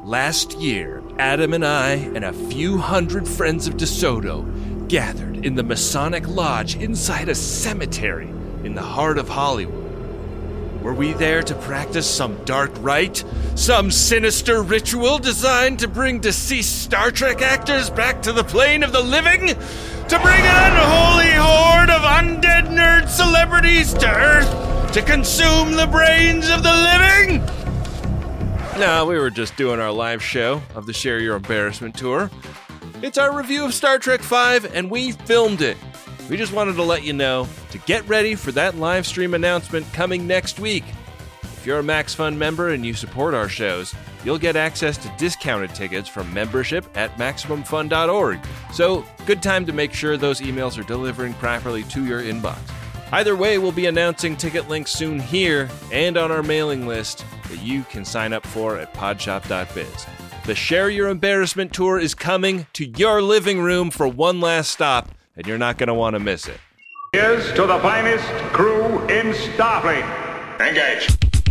Last year, Adam and I and a few hundred friends of DeSoto gathered in the Masonic Lodge inside a cemetery in the heart of Hollywood. Were we there to practice some dark rite? Some sinister ritual designed to bring deceased Star Trek actors back to the plane of the living? To bring an unholy horde of undead nerd celebrities to Earth to consume the brains of the living? No, we were just doing our live show of the Share Your Embarrassment tour. It's our review of Star Trek V, and we filmed it. We just wanted to let you know to get ready for that live stream announcement coming next week. If you're a MaxFun member and you support our shows, you'll get access to discounted tickets from membership at MaximumFun.org. So, good time to make sure those emails are delivering properly to your inbox. Either way, we'll be announcing ticket links soon here and on our mailing list that you can sign up for at podshop.biz. The Share Your Embarrassment tour is coming to your living room for one last stop, and you're not going to want to miss it. Here's to the finest crew in Starfleet. Engage.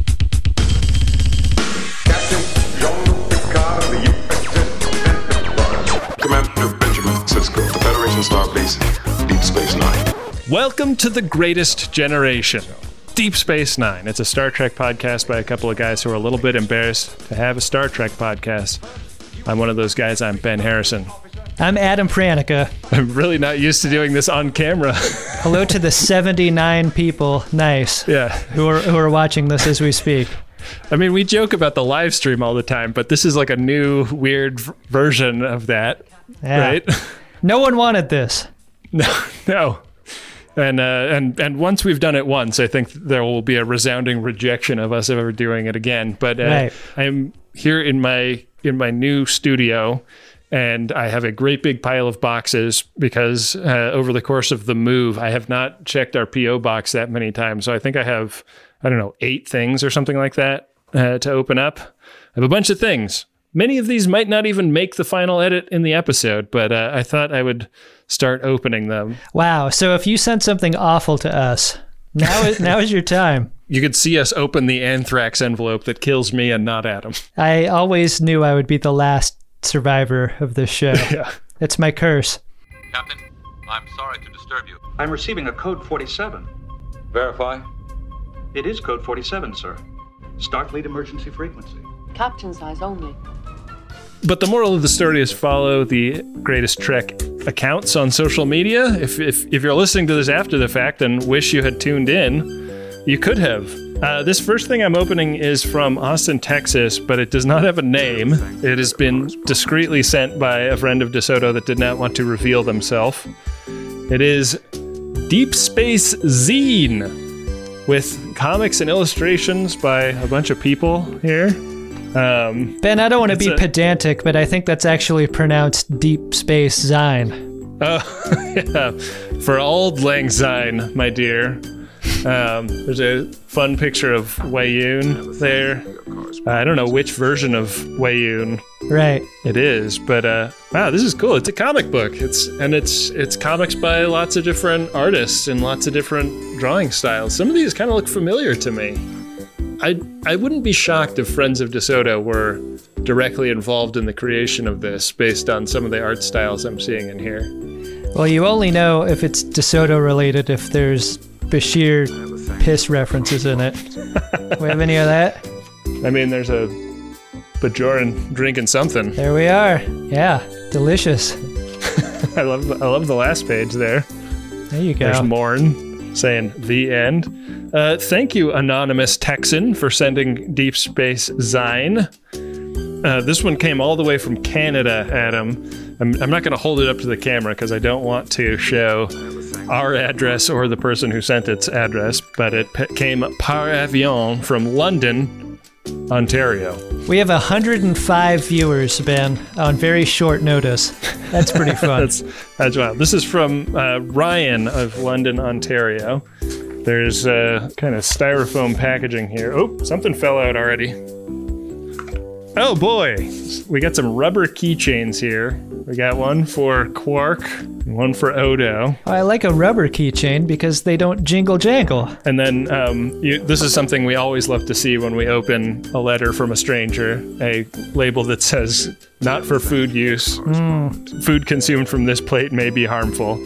Captain Jean-Luc Picard of the USS Commander Benjamin Sisko, the Federation Starbase, Deep Space Nine. Welcome to The Greatest Generation, Deep Space Nine. It's a Star Trek podcast by a couple of guys who are a little bit embarrassed to have a Star Trek podcast. I'm one of those guys. I'm Ben Harrison. I'm Adam Pranica. I'm really not used to doing this on camera. Hello to the 79 people, who are watching this as we speak. I mean, we joke about the live stream all the time, but this is like a new, weird version of that, right? No one wanted this. No. And once we've done it once, I think there will be a resounding rejection of us ever doing it again. But right. I'm here in my new studio, and I have a great big pile of boxes because over the course of the move, I have not checked our P.O. box that many times. So I think I have, 8 things or something like that to open up. I have a bunch of things. Many of these might not even make the final edit in the episode, but I thought I would start opening them. Wow. So if you sent something awful to us, now is your time. You could see us open the anthrax envelope that kills me and not Adam. I always knew I would be the last survivor of this show. Yeah. It's my curse. Captain, I'm sorry to disturb you. I'm receiving a code 47. Verify. It is code 47, sir. Starfleet emergency frequency. Captain's eyes only. But the moral of the story is follow the Greatest Trek accounts on social media. If you're listening to this after the fact and wish you had tuned in, you could have. This first thing I'm opening is from Austin, Texas, but it does not have a name. It has been discreetly sent by a friend of DeSoto that did not want to reveal themselves. It is Deep Space Zine, with comics and illustrations by a bunch of people here. Ben, I don't want to be pedantic, but I think that's actually pronounced Deep Space Zine. Oh, yeah. For Auld Lang Syne, my dear. There's a fun picture of Weyoun there. I don't know which version of Weyoun it is, but wow, this is cool. It's a comic book. It's comics by lots of different artists and lots of different drawing styles. Some of these kind of look familiar to me. I wouldn't be shocked if Friends of DeSoto were directly involved in the creation of this based on some of the art styles I'm seeing in here. Well, you only know if it's DeSoto related if there's Bashir piss references in it. We have any of that? I mean, there's a Bajoran drinking something. There we are. Yeah, delicious. I love the last page there. There you go. There's Morn saying the end. Thank you, Anonymous Texan, for sending Deep Space Zine. This one came all the way from Canada, Adam. I'm not going to hold it up to the camera because I don't want to show our address or the person who sent its address, but it came par avion from London, Ontario. We have 105 viewers, Ben, on very short notice. That's pretty fun. That's wild. This is from Ryan of London, Ontario. There's kind of styrofoam packaging here. Oh, something fell out already. Oh boy, we got some rubber keychains here. We got one for Quark one for Odo. I like a rubber keychain because they don't jingle jangle. And then this is something we always love to see when we open a letter from a stranger, a label that says, not for food use. Food consumed from this plate may be harmful.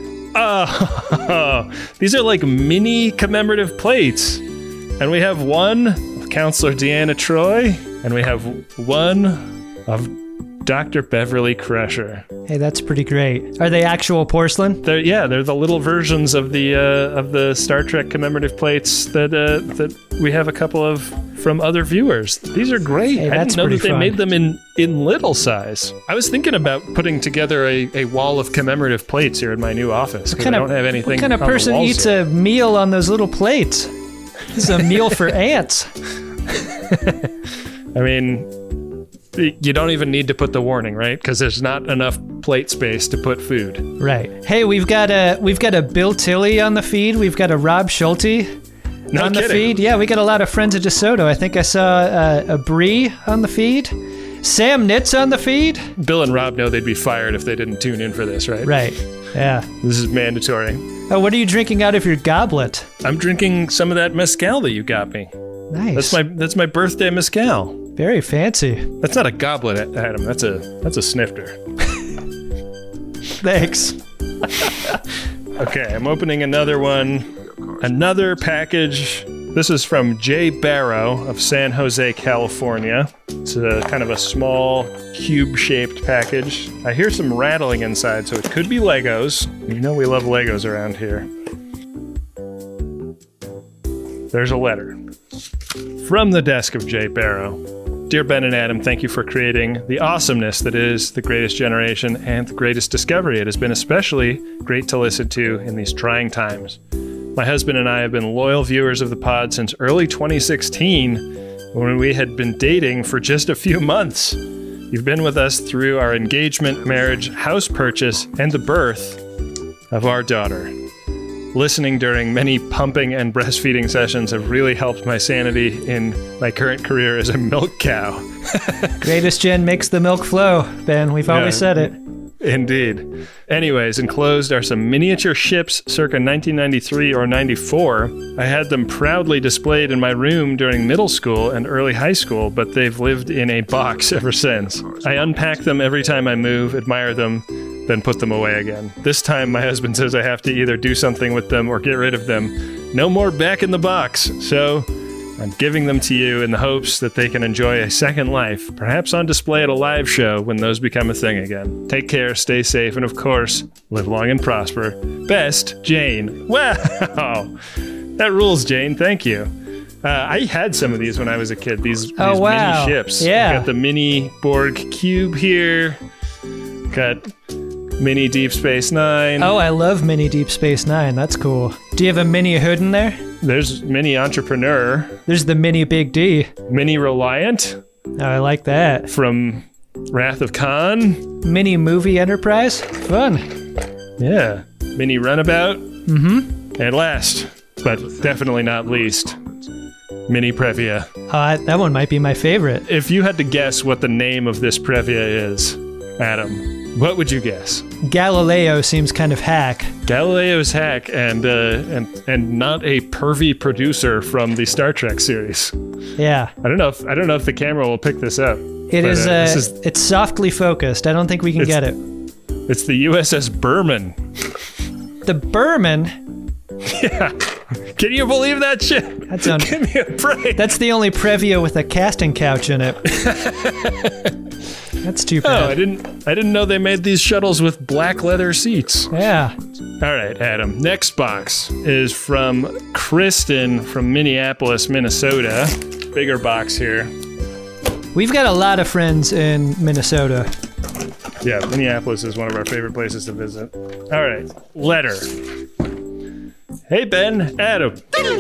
Oh, these are like mini commemorative plates. And we have one of Counselor Deanna Troy, and we have one of Dr. Beverly Crusher. Hey, that's pretty great. Are they actual porcelain? They're the little versions of the Star Trek commemorative plates that we have a couple of from other viewers. These are great. Hey, I didn't know that they fun. made them in little size. I was thinking about putting together a wall of commemorative plates here in my new office. I don't have anything. What kind of on the person walls eats here. a meal on those little plates? This is a meal for ants. I mean, you don't even need to put the warning, right? Because there's not enough plate space to put food. Right. Hey, we've got a Bill Tilley on the feed. We've got a Rob Schulte on the feed. Yeah, we got a lot of friends of DeSoto. I think I saw a Bree on the feed. Sam Nitz on the feed. Bill and Rob know they'd be fired if they didn't tune in for this, right? Right. Yeah. This is mandatory. Oh, what are you drinking out of your goblet? I'm drinking some of that mezcal that you got me. Nice. That's my birthday mezcal. Very fancy. That's not a goblet, Adam. That's a snifter. Thanks. Okay, I'm opening another one. Another package. This is from Jay Barrow of San Jose, California. It's a kind of a small cube-shaped package. I hear some rattling inside, so it could be Legos. You know we love Legos around here. There's a letter. From the desk of Jay Barrow. Dear Ben and Adam, thank you for creating the awesomeness that is The Greatest Generation and The Greatest Discovery. It has been especially great to listen to in these trying times. My husband and I have been loyal viewers of the pod since early 2016, when we had been dating for just a few months. You've been with us through our engagement, marriage, house purchase, and the birth of our daughter. Listening during many pumping and breastfeeding sessions have really helped my sanity in my current career as a milk cow. Greatest Gen makes the milk flow, Ben. We've always said it. Indeed. Anyways, enclosed are some miniature ships circa 1993 or 94. I had them proudly displayed in my room during middle school and early high school, but they've lived in a box ever since. I unpack them every time I move, admire them, then put them away again. This time, my husband says I have to either do something with them or get rid of them. No more back in the box. So I'm giving them to you in the hopes that they can enjoy a second life, perhaps on display at a live show when those become a thing again. Take care, stay safe, and of course, live long and prosper. Best, Jane. Wow! That rules, Jane. Thank you. I had some of these when I was a kid, these wow. mini ships. Yeah. Got the mini Borg cube here. Got mini Deep Space Nine. Oh, I love Mini Deep Space Nine. That's cool. Do you have a Mini Hood in there? There's Mini Entrepreneur. There's the Mini Big D. Mini Reliant. Oh, I like that. From Wrath of Khan. Mini Movie Enterprise. Fun. Yeah. Mini Runabout. Mm-hmm. And last, but definitely not least, Mini Previa. That one might be my favorite. If you had to guess what the name of this Previa is, Adam, what would you guess? Galileo seems kind of hack. Galileo's hack and not a pervy producer from the Star Trek series. Yeah. I don't know if the camera will pick this up. It's softly focused. I don't think we can get it. It's the USS Berman. The Berman? Yeah. Can you believe that shit? Give me a break. That's the only Previa with a casting couch in it. That's too bad. Oh, I didn't know they made these shuttles with black leather seats. Yeah. All right, Adam. Next box is from Kristen from Minneapolis, Minnesota. Bigger box here. We've got a lot of friends in Minnesota. Yeah, Minneapolis is one of our favorite places to visit. All right, letter. Hey, Ben, Adam.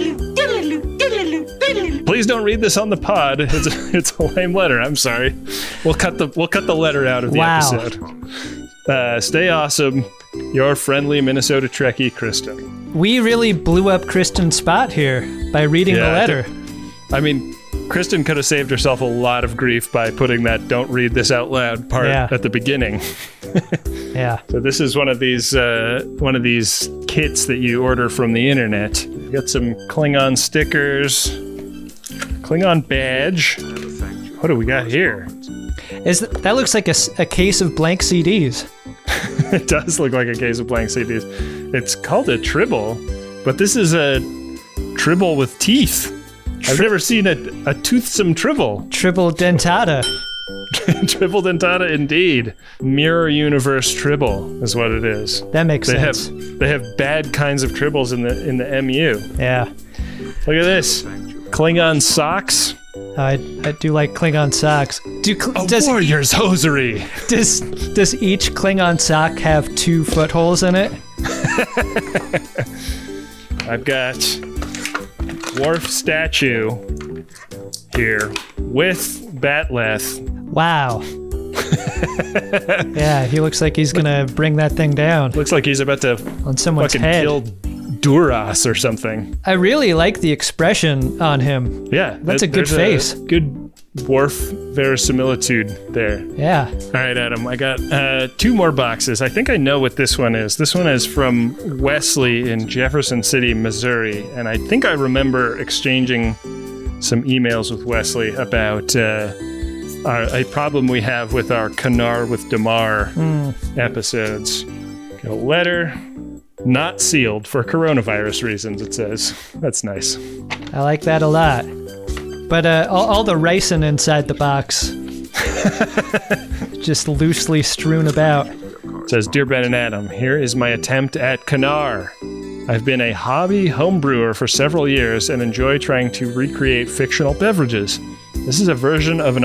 Please don't read this on the pod. It's a lame letter. I'm sorry. We'll cut the letter out of the episode. Stay awesome. Your friendly Minnesota Trekkie, Kristen. We really blew up Kristen's spot here by reading the letter. I mean, Kristen could have saved herself a lot of grief by putting that "don't read this out loud" part at the beginning. Yeah. So this is one of these kits that you order from the internet. You got some Klingon stickers, Klingon badge. What do we got here? That looks like a case of blank CDs. It does look like a case of blank CDs. It's called a tribble, but this is a tribble with teeth. I've never seen a toothsome tribble. Tribble dentata. Tribble dentata, indeed. Mirror universe tribble is what it is. That makes sense. They have bad kinds of tribbles in the MU. Yeah. Look at this. Klingon socks. I do like Klingon socks. Warrior's hosiery. Does each Klingon sock have 2 footholes in it? I've got Worf statue here with Batleth. Wow. Yeah, he looks like he's gonna bring that thing down. Looks like he's about to on someone's fucking head. kill Duras or something. I really like the expression on him. Yeah, that's a good face. Good Worf verisimilitude there. Yeah. All right, Adam, I got 2 more boxes. I think I know what this one is. This one is from Wesley in Jefferson City, Missouri, and I think I remember exchanging some emails with Wesley about a problem we have with our Kanar with Damar episodes. Got a letter, not sealed for coronavirus reasons, it says. That's nice. I like that a lot. But all the ricin inside the box, just loosely strewn about. It says, Dear Ben and Adam, here is my attempt at Kanar. I've been a hobby homebrewer for several years and enjoy trying to recreate fictional beverages. This is a version of an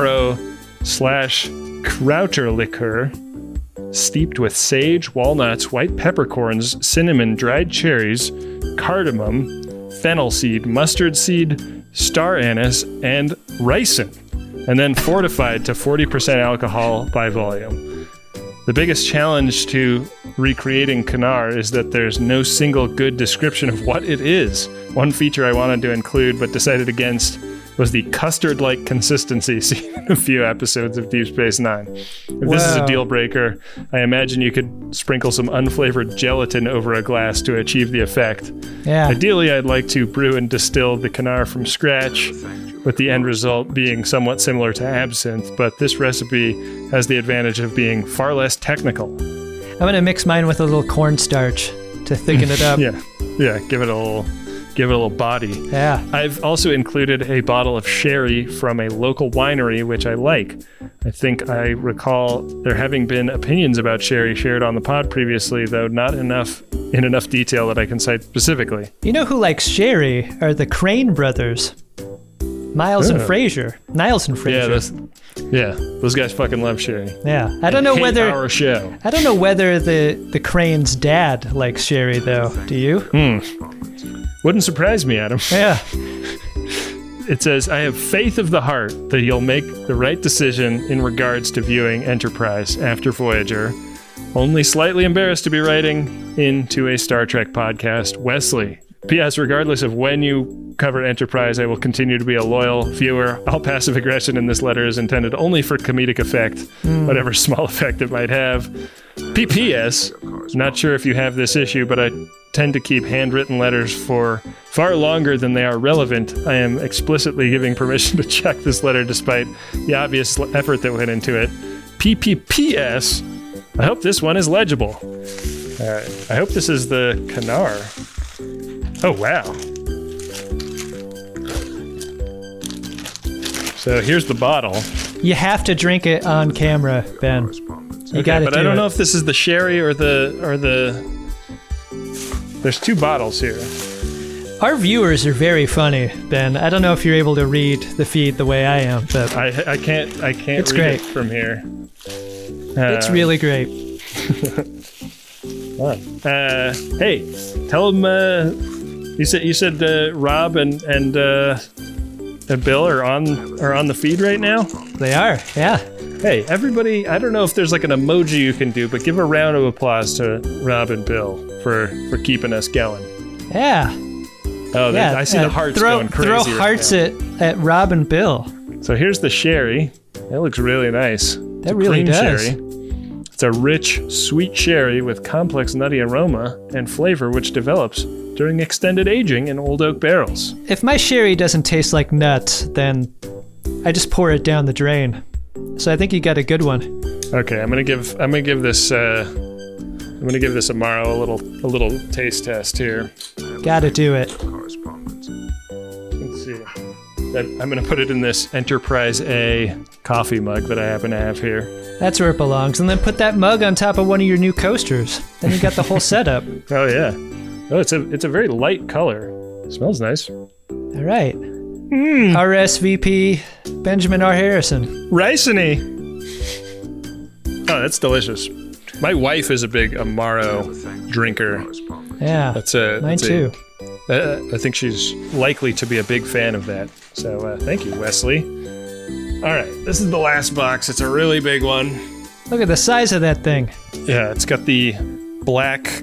Amaro/Krauter liqueur steeped with sage, walnuts, white peppercorns, cinnamon, dried cherries, cardamom, fennel seed, mustard seed, star anise, and ricin, and then fortified to 40% alcohol by volume. The biggest challenge to recreating Kanar is that there's no single good description of what it is. One feature I wanted to include but decided against was the custard-like consistency seen in a few episodes of Deep Space Nine. If this is a deal breaker, I imagine you could sprinkle some unflavored gelatin over a glass to achieve the effect. Yeah. Ideally, I'd like to brew and distill the Kanar from scratch, with the end result being somewhat similar to absinthe, but this recipe has the advantage of being far less technical. I'm going to mix mine with a little cornstarch to thicken it up. Yeah, give it a little body. Yeah. I've also included a bottle of sherry from a local winery, which I like. I think I recall there having been opinions about sherry shared on the pod previously, though not in enough detail that I can cite specifically. You know who likes sherry are the Crane brothers. Niles and Fraser. Yeah, those guys fucking love sherry. Yeah. I don't know whether our show. I don't know whether the Crane's dad likes sherry though. Do you? Wouldn't surprise me, Adam. Yeah. It says, I have faith of the heart that you'll make the right decision in regards to viewing Enterprise after Voyager. Only slightly embarrassed to be writing into a Star Trek podcast. Wesley. P.S. Regardless of when you cover Enterprise, I will continue to be a loyal viewer. All passive aggression in this letter is intended only for comedic effect, whatever small effect it might have. P.P.S. Not sure if you have this issue, but I tend to keep handwritten letters for far longer than they are relevant. I am explicitly giving permission to check this letter despite the obvious effort that went into it. P.P.P.S. I hope this one is legible. I hope this is the Kanar. Oh, wow. So here's the bottle. You have to drink it on camera, Ben. You got to do it. But I don't know if this is the sherry or the... There's 2 bottles here. Our viewers are very funny, Ben. I don't know if you're able to read the feed the way I am, but I can't it's read great. it from here. It's really great. Hey, tell them. You said Rob and Bill are on the feed right now. They are, yeah. Hey, everybody! I don't know if there's like an emoji you can do, but give a round of applause to Rob and Bill for keeping us going. Yeah. Oh, yeah. I see the hearts going crazy. Throw hearts at Rob and Bill. So here's the sherry. That looks really nice. That really does. Sherry. It's a rich, sweet sherry with complex nutty aroma and flavor which develops during extended aging in old oak barrels. If my sherry doesn't taste like nuts, then I just pour it down the drain. So I think you got a good one. Okay, I'm gonna give this Amaro a little taste test here. Gotta do it. Let's see. I'm gonna put it in this Enterprise A coffee mug that I happen to have here. That's where it belongs. And then put that mug on top of one of your new coasters. Then you got the whole setup. Oh yeah. Oh, it's a very light color. It smells nice. All right. RSVP Benjamin R. Harrison. Riciny. Oh, that's delicious. My wife is a big Amaro drinker. Yeah, mine too. I think she's likely to be a big fan of that. So thank you, Wesley. All right, this is the last box. It's a really big one. Look at the size of that thing. Yeah, it's got the black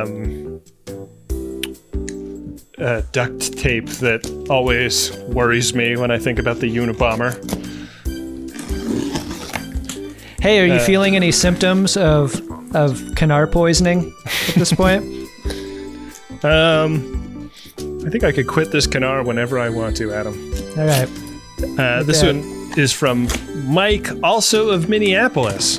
duct tape that always worries me when I think about the Unabomber. Hey, are you feeling any symptoms of Canar poisoning at this point? I think I could quit this Canar whenever I want to, Adam. All right. This one is from Mike, also of Minneapolis.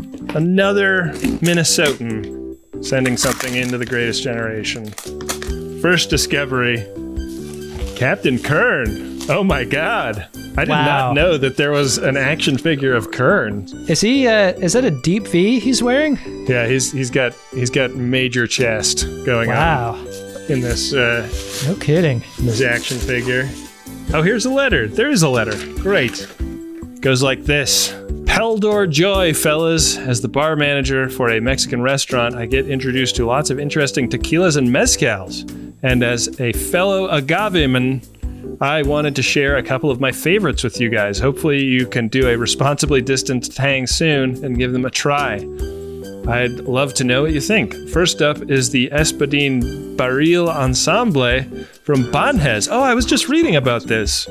Another Minnesotan sending something into the Greatest Generation. First discovery, Captain Kern. Oh my God. I did not know that there was an action figure of Kern. Is he? Is that a deep V he's wearing? Yeah, he's got major chest going on in this. No kidding. In this action figure. Oh, here's a letter. There is a letter. Great. Goes like this. Peldor Joy, fellas. As the bar manager for a Mexican restaurant, I get introduced to lots of interesting tequilas and mezcals. And as a fellow agaveman, I wanted to share a couple of my favorites with you guys. Hopefully you can do a responsibly distanced hang soon and give them a try. I'd love to know what you think. First up is the Espadin Barril Ensemble from Banhez. Oh, I was just reading about this.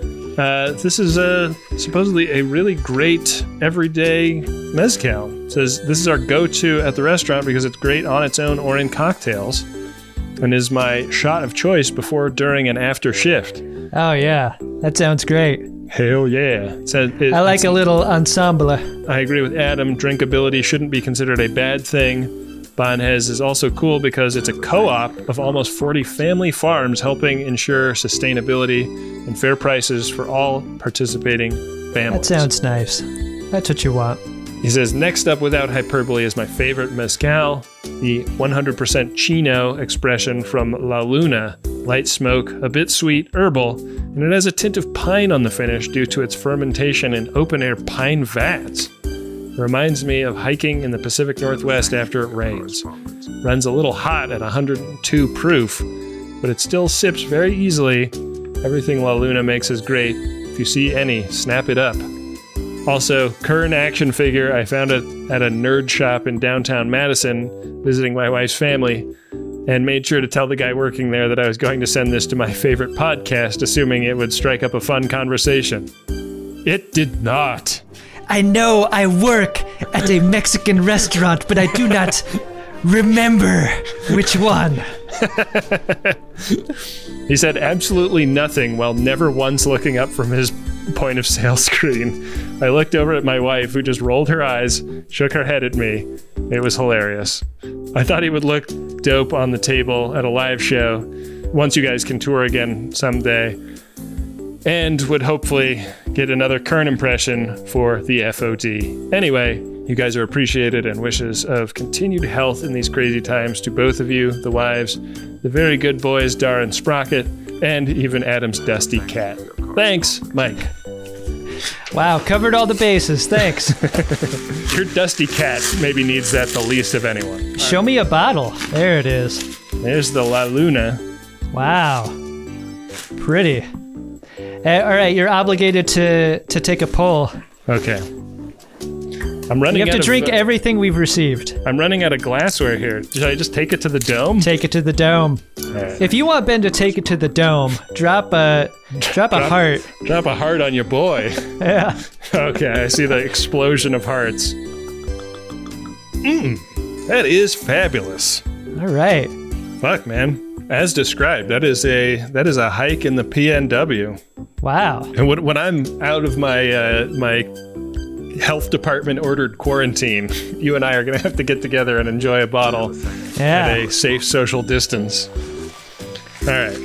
This is supposedly a really great everyday mezcal. It says, this is our go-to at the restaurant because it's great on its own or in cocktails, and is my shot of choice before, during, and after shift. Oh, yeah. That sounds great. Hell yeah. I like a little ensemble. I agree with Adam. Drinkability shouldn't be considered a bad thing. Banhez is also cool because it's a co-op of almost 40 family farms helping ensure sustainability and fair prices for all participating families. That sounds nice. That's what you want. He says, next up, without hyperbole, is my favorite mezcal, the 100% Chino expression from La Luna. Light smoke, a bit sweet, herbal, and it has a tint of pine on the finish due to its fermentation in open-air pine vats. It reminds me of hiking in the Pacific Northwest after it rains. Runs a little hot at 102 proof, but it still sips very easily. Everything La Luna makes is great. If you see any, snap it up. Also, Kern action figure, I found it at a nerd shop in downtown Madison, visiting my wife's family, and made sure to tell the guy working there that I was going to send this to my favorite podcast, assuming it would strike up a fun conversation. It did not. I know I work at a Mexican restaurant, but I do not remember which one. He said absolutely nothing while never once looking up from his point of sale screen. I looked over at my wife, who just rolled her eyes, shook her head at me. It was hilarious. I thought he would look dope on the table at a live show once you guys can tour again someday, and would hopefully get another Kern impression for the FOD. Anyway, you guys are appreciated, and wishes of continued health in these crazy times to both of you, the wives, the very good boys, Dar and Sprocket, and even Adam's dusty cat. Thanks, Mike. Wow, covered all the bases. Thanks. Your dusty cat maybe needs that the least of anyone. Show me a bottle. There it is. There's the La Luna. Wow. Pretty. All right, you're obligated to take a poll. Okay. I'm running. You have to drink everything we've received. I'm running out of glassware here. Should I just take it to the dome? Take it to the dome. Right. If you want Ben to take it to the dome, drop a heart. Drop a heart on your boy. Yeah. Okay, I see the explosion of hearts. That is fabulous. All right. Fuck, man. As described, that is a hike in the PNW. Wow. And when I'm out of my my health department ordered quarantine, you and I are gonna have to get together and enjoy a bottle at a safe social distance. All right.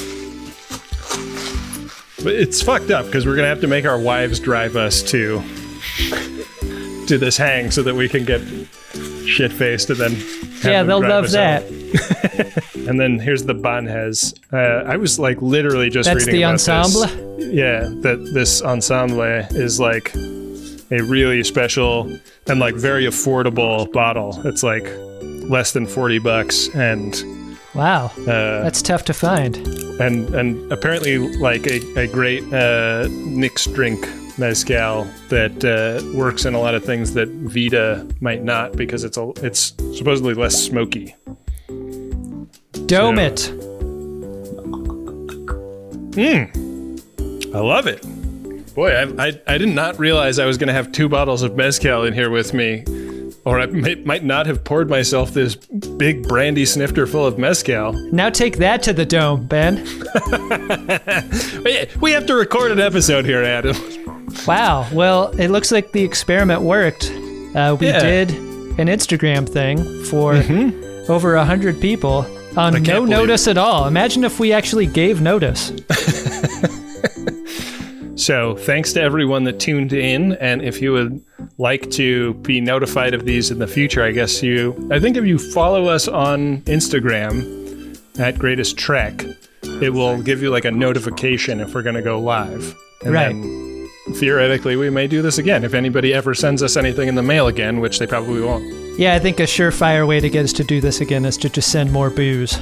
But it's fucked up because we're gonna have to make our wives drive us to this hang so that we can get shit-faced and then have them they'll drive love us that. out. And then here's the Banhez. I was like literally just That's reading the about ensemble? this. Yeah, that this ensemble is like a really special and like very affordable bottle. It's like less than $40 and Wow. That's tough to find. and apparently like a great mixed drink mezcal that works in a lot of things that Vita might not because it's supposedly less smoky. Dome it. I love it. Boy, I did not realize I was going to have 2 bottles of mezcal in here with me, or I might not have poured myself this big brandy snifter full of mezcal. Now take that to the dome, Ben. We have to record an episode here, Adam. Wow. Well, it looks like the experiment worked. We did an Instagram thing for over 100 people on no notice at all. Imagine if we actually gave notice. So thanks to everyone that tuned in, and if you would like to be notified of these in the future, I think if you follow us on Instagram at Greatest Trek, it will give you like a notification if we're going to go live. And right. Then, theoretically, we may do this again if anybody ever sends us anything in the mail again, which they probably won't. Yeah, I think a surefire way to get us to do this again is to just send more booze.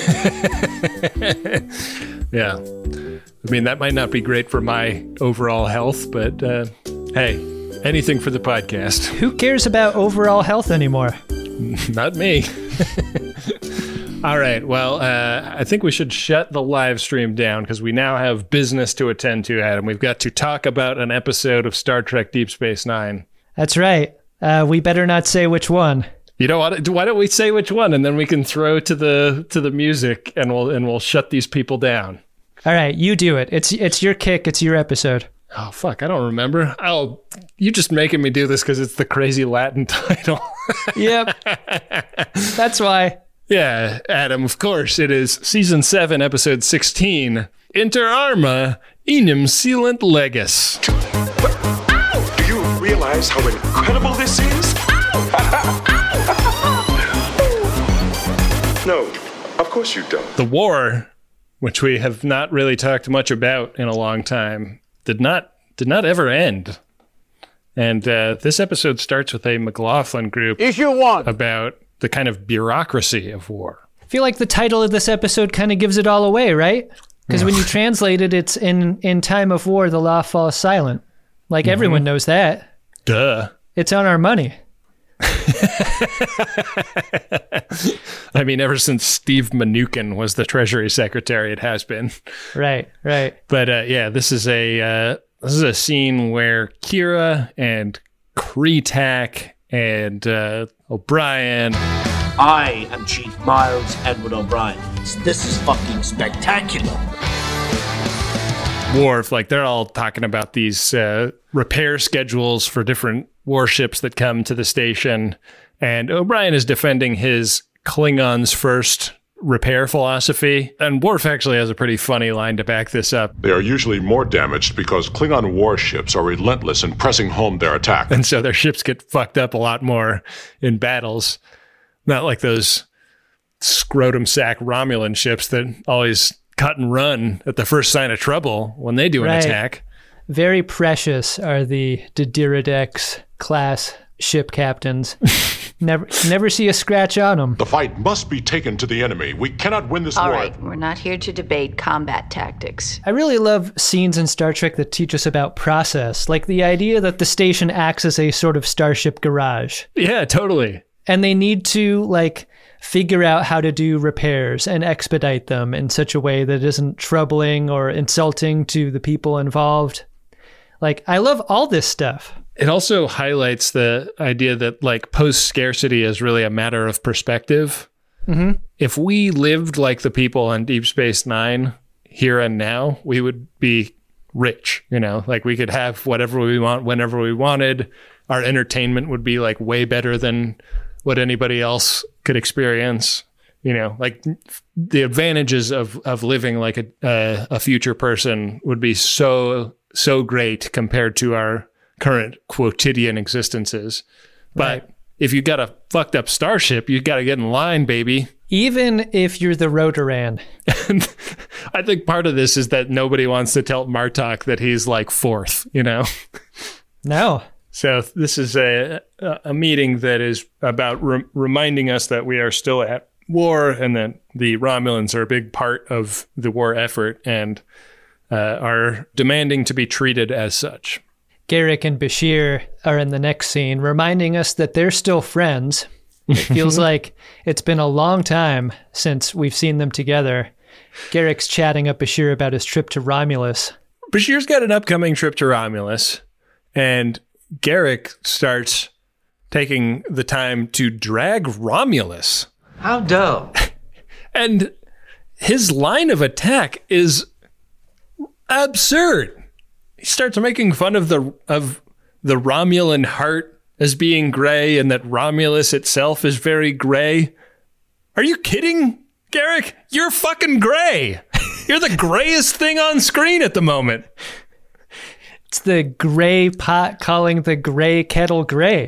Yeah. I mean, that might not be great for my overall health, but hey, anything for the podcast. Who cares about overall health anymore? Not me. All right. Well, I think we should shut the live stream down because we now have business to attend to, Adam. We've got to talk about an episode of Star Trek Deep Space Nine. That's right. We better not say which one. You know what? Why don't we say which one, and then we can throw to the music, and we'll shut these people down. All right, you do it. It's your kick. It's your episode. Oh, fuck. I don't remember. Oh, you just making me do this because it's the crazy Latin title. Yep. That's why. Yeah, Adam, of course. It is Season 7, Episode 16, Inter Arma Enim Sealant Legis. Do you realize how incredible this is? No, of course you don't. The war, which we have not really talked much about in a long time, did not ever end. And this episode starts with a McLaughlin group Issue 1 about the kind of bureaucracy of war. I feel like the title of this episode kind of gives it all away, right? Because when you translate it, it's in time of war, the law falls silent. Like everyone knows that. Duh. It's on our money. I mean, ever since Steve Mnuchin was the Treasury Secretary, it has been. Right. But yeah, this is a scene where Kira and Kretak and O'Brien. I am Chief Miles Edward O'Brien. This is fucking spectacular. Worf, like they're all talking about these repair schedules for different warships that come to the station, and O'Brien is defending his Klingons first repair philosophy, and Worf actually has a pretty funny line to back this up. They are usually more damaged because Klingon warships are relentless in pressing home their attack. And so their ships get fucked up a lot more in battles. Not like those scrotum sack Romulan ships that always cut and run at the first sign of trouble when they do an attack. Very precious are the Didiridex class ship captains. Never see a scratch on them. The fight must be taken to the enemy. We cannot win this war. All right, we're not here to debate combat tactics. I really love scenes in Star Trek that teach us about process, like the idea that the station acts as a sort of starship garage. Yeah, totally. And they need to, like, figure out how to do repairs and expedite them in such a way that isn't troubling or insulting to the people involved. Like, I love all this stuff. It also highlights the idea that like post-scarcity is really a matter of perspective. Mm-hmm. If we lived like the people on Deep Space Nine here and now, we would be rich, like we could have whatever we want whenever we wanted. Our entertainment would be like way better than what anybody else could experience. Like the advantages of living like a future person would be so great compared to our current quotidian existences. But if you got a fucked up starship, you got to get in line, baby. Even if you're the Rotoran. And I think part of this is that nobody wants to tell Martok that he's like fourth, No. So this is a meeting that is about reminding us that we are still at war and that the Romulans are a big part of the war effort and are demanding to be treated as such. Garak and Bashir are in the next scene, reminding us that they're still friends. It feels like it's been a long time since we've seen them together. Garak's chatting up Bashir about his trip to Romulus. Bashir's got an upcoming trip to Romulus, and Garak starts taking the time to drag Romulus. How dull. And his line of attack is absurd. He starts making fun of the Romulan heart as being gray and that Romulus itself is very gray. Are you kidding, Garak? You're fucking gray. You're the grayest thing on screen at the moment. It's the gray pot calling the gray kettle gray.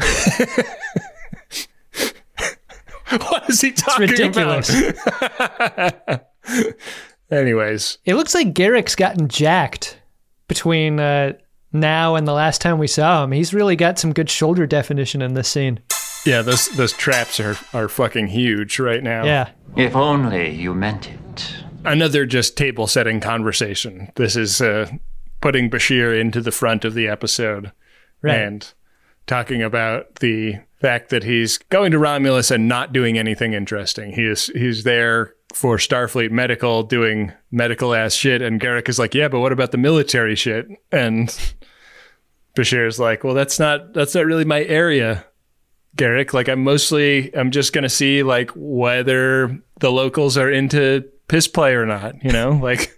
What is he talking ridiculous. about? Anyways. It looks like Garak's gotten jacked between now and the last time we saw him. He's really got some good shoulder definition in this scene. Yeah, those traps are fucking huge right now. Yeah. If only you meant it. Another just table-setting conversation. This is putting Bashir into the front of the episode. Right. And talking about the fact that he's going to Romulus and not doing anything interesting. He's there for Starfleet medical, doing medical ass shit, and Garak is like, yeah, but what about the military shit? And Bashir's like, well, that's not really my area, Garak. Like, I'm just gonna see like whether the locals are into piss play or not, like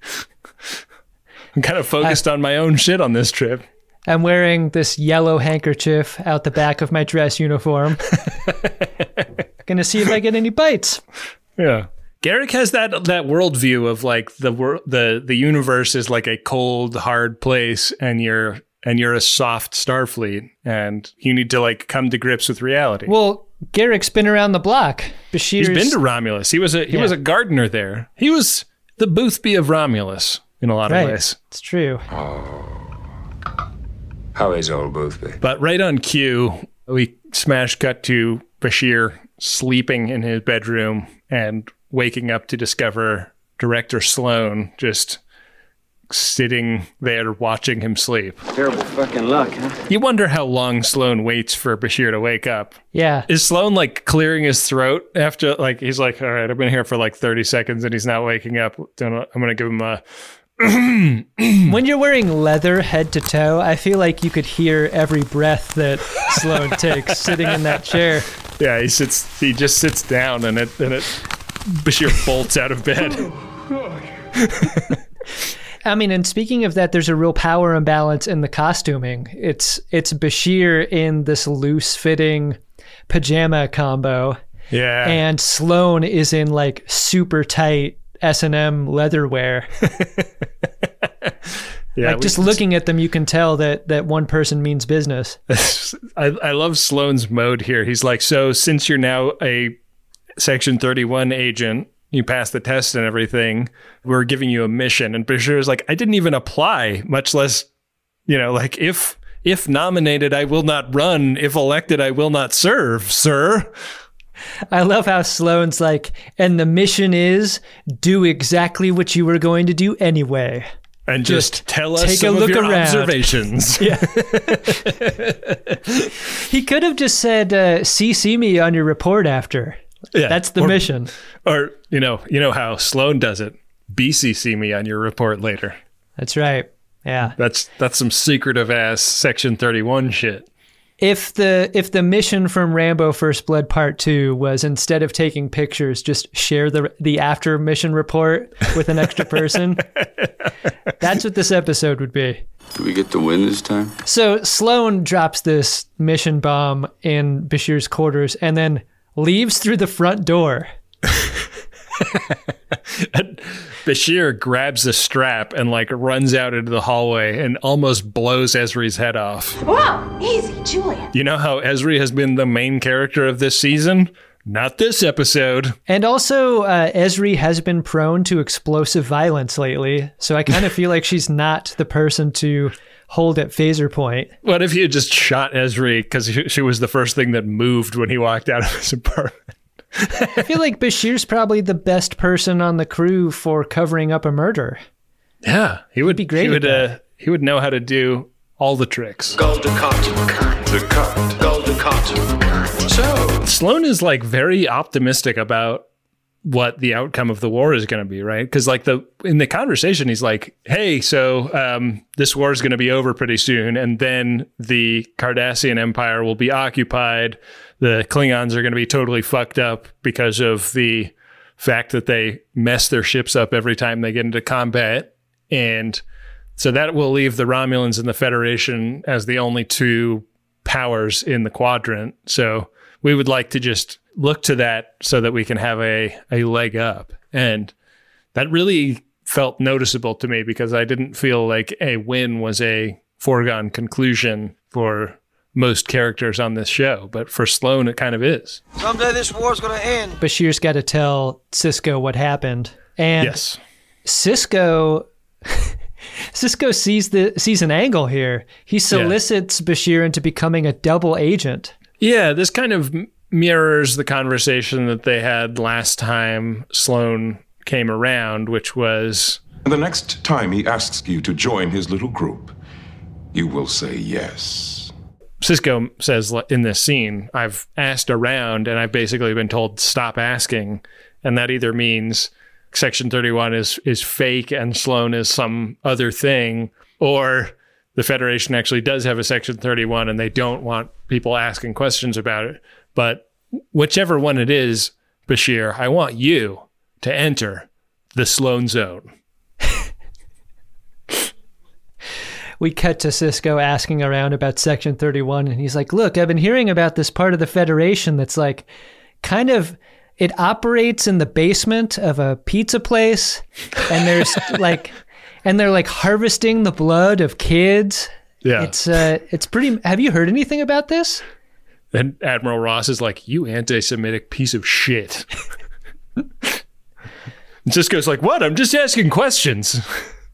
I'm kind of focused on my own shit on this trip. I'm wearing this yellow handkerchief out the back of my dress uniform. Gonna see if I get any bites. Yeah. Garak has that worldview of like the universe is like a cold, hard place, and you're a soft Starfleet, and you need to like come to grips with reality. Well, Garak's been around the block. He's been to Romulus. He was a gardener there. He was the Boothby of Romulus in a lot of ways. It's true. Oh, how is old Boothby? But right on cue, we smash cut to Bashir sleeping in his bedroom and waking up to discover Director Sloan just sitting there watching him sleep. Terrible fucking luck, huh? You wonder how long Sloan waits for Bashir to wake up. Yeah. Is Sloan like clearing his throat after, like, he's like, all right, I've been here for like 30 seconds and he's not waking up. I'm going to give him a... When you're wearing leather head to toe, I feel like you could hear every breath that Sloan takes sitting in that chair. Yeah, he just sits down and Bashir bolts out of bed. I mean, and speaking of that, there's a real power imbalance in the costuming. It's Bashir in this loose-fitting pajama combo. Yeah. And Sloan is in like super tight S&M leatherwear. Yeah, like just looking at them, you can tell that one person means business. I love Sloan's mode here. He's like, so since you're now a Section 31 agent, you passed the test and everything, we're giving you a mission. And Bashir's like, I didn't even apply, much less, like if nominated, I will not run. If elected, I will not serve, sir. I love how Sloan's like, and the mission is do exactly what you were going to do anyway. And just tell us some of your observations. Yeah. He could have just said, CC me on your report after. Yeah. That's the mission. Or, you know how Sloan does it. BCC me on your report later. That's right. Yeah. That's some secretive ass Section 31 shit. If the mission from Rambo First Blood Part 2 was, instead of taking pictures, just share the after mission report with an extra person, that's what this episode would be. Do we get to win this time? So Sloan drops this mission bomb in Bashir's quarters and then leaves through the front door. Bashir grabs the strap and like runs out into the hallway and almost blows Ezri's head off. Wow, easy, Julian. You know how Ezri has been the main character of this season? Not this episode. And also, Ezri has been prone to explosive violence lately, so I kind of feel like she's not the person to hold at phaser point. What if you just shot Ezri because she was the first thing that moved when he walked out of his apartment? I feel like Bashir's probably the best person on the crew for covering up a murder. Yeah, he would be great. He would know how to do all the tricks. Golden cotton. The cut. Golden cotton. So Sloan is like very optimistic about what the outcome of the war is going to be, right? Because like in the conversation, he's like, "Hey, so this war is going to be over pretty soon, and then the Cardassian Empire will be occupied. The Klingons are going to be totally fucked up because of the fact that they mess their ships up every time they get into combat, and so that will leave the Romulans and the Federation as the only two powers in the quadrant. So we would like to just look to that so that we can have a leg up." And that really felt noticeable to me because I didn't feel like a win was a foregone conclusion for most characters on this show. But for Sloan, it kind of is. Someday this war's going to end. Bashir's got to tell Sisko what happened. And yes. Sisko sees an angle here. He solicits Bashir into becoming a double agent. Yeah, this kind of mirrors the conversation that they had last time Sloan came around, which was... The next time he asks you to join his little group, you will say yes. Sisko says in this scene, I've asked around and I've basically been told stop asking. And that either means Section 31 is fake and Sloan is some other thing, or the Federation actually does have a Section 31 and they don't want people asking questions about it. But whichever one it is, Bashir, I want you to enter the Sloan Zone. We cut to Sisko asking around about Section 31, and he's like, look, I've been hearing about this part of the Federation that's like kind of, it operates in the basement of a pizza place, and there's like, and they're like harvesting the blood of kids. Yeah. It's pretty, have you heard anything about this? And Admiral Ross is like, you anti-Semitic piece of shit. And Sisko's like, what? I'm just asking questions.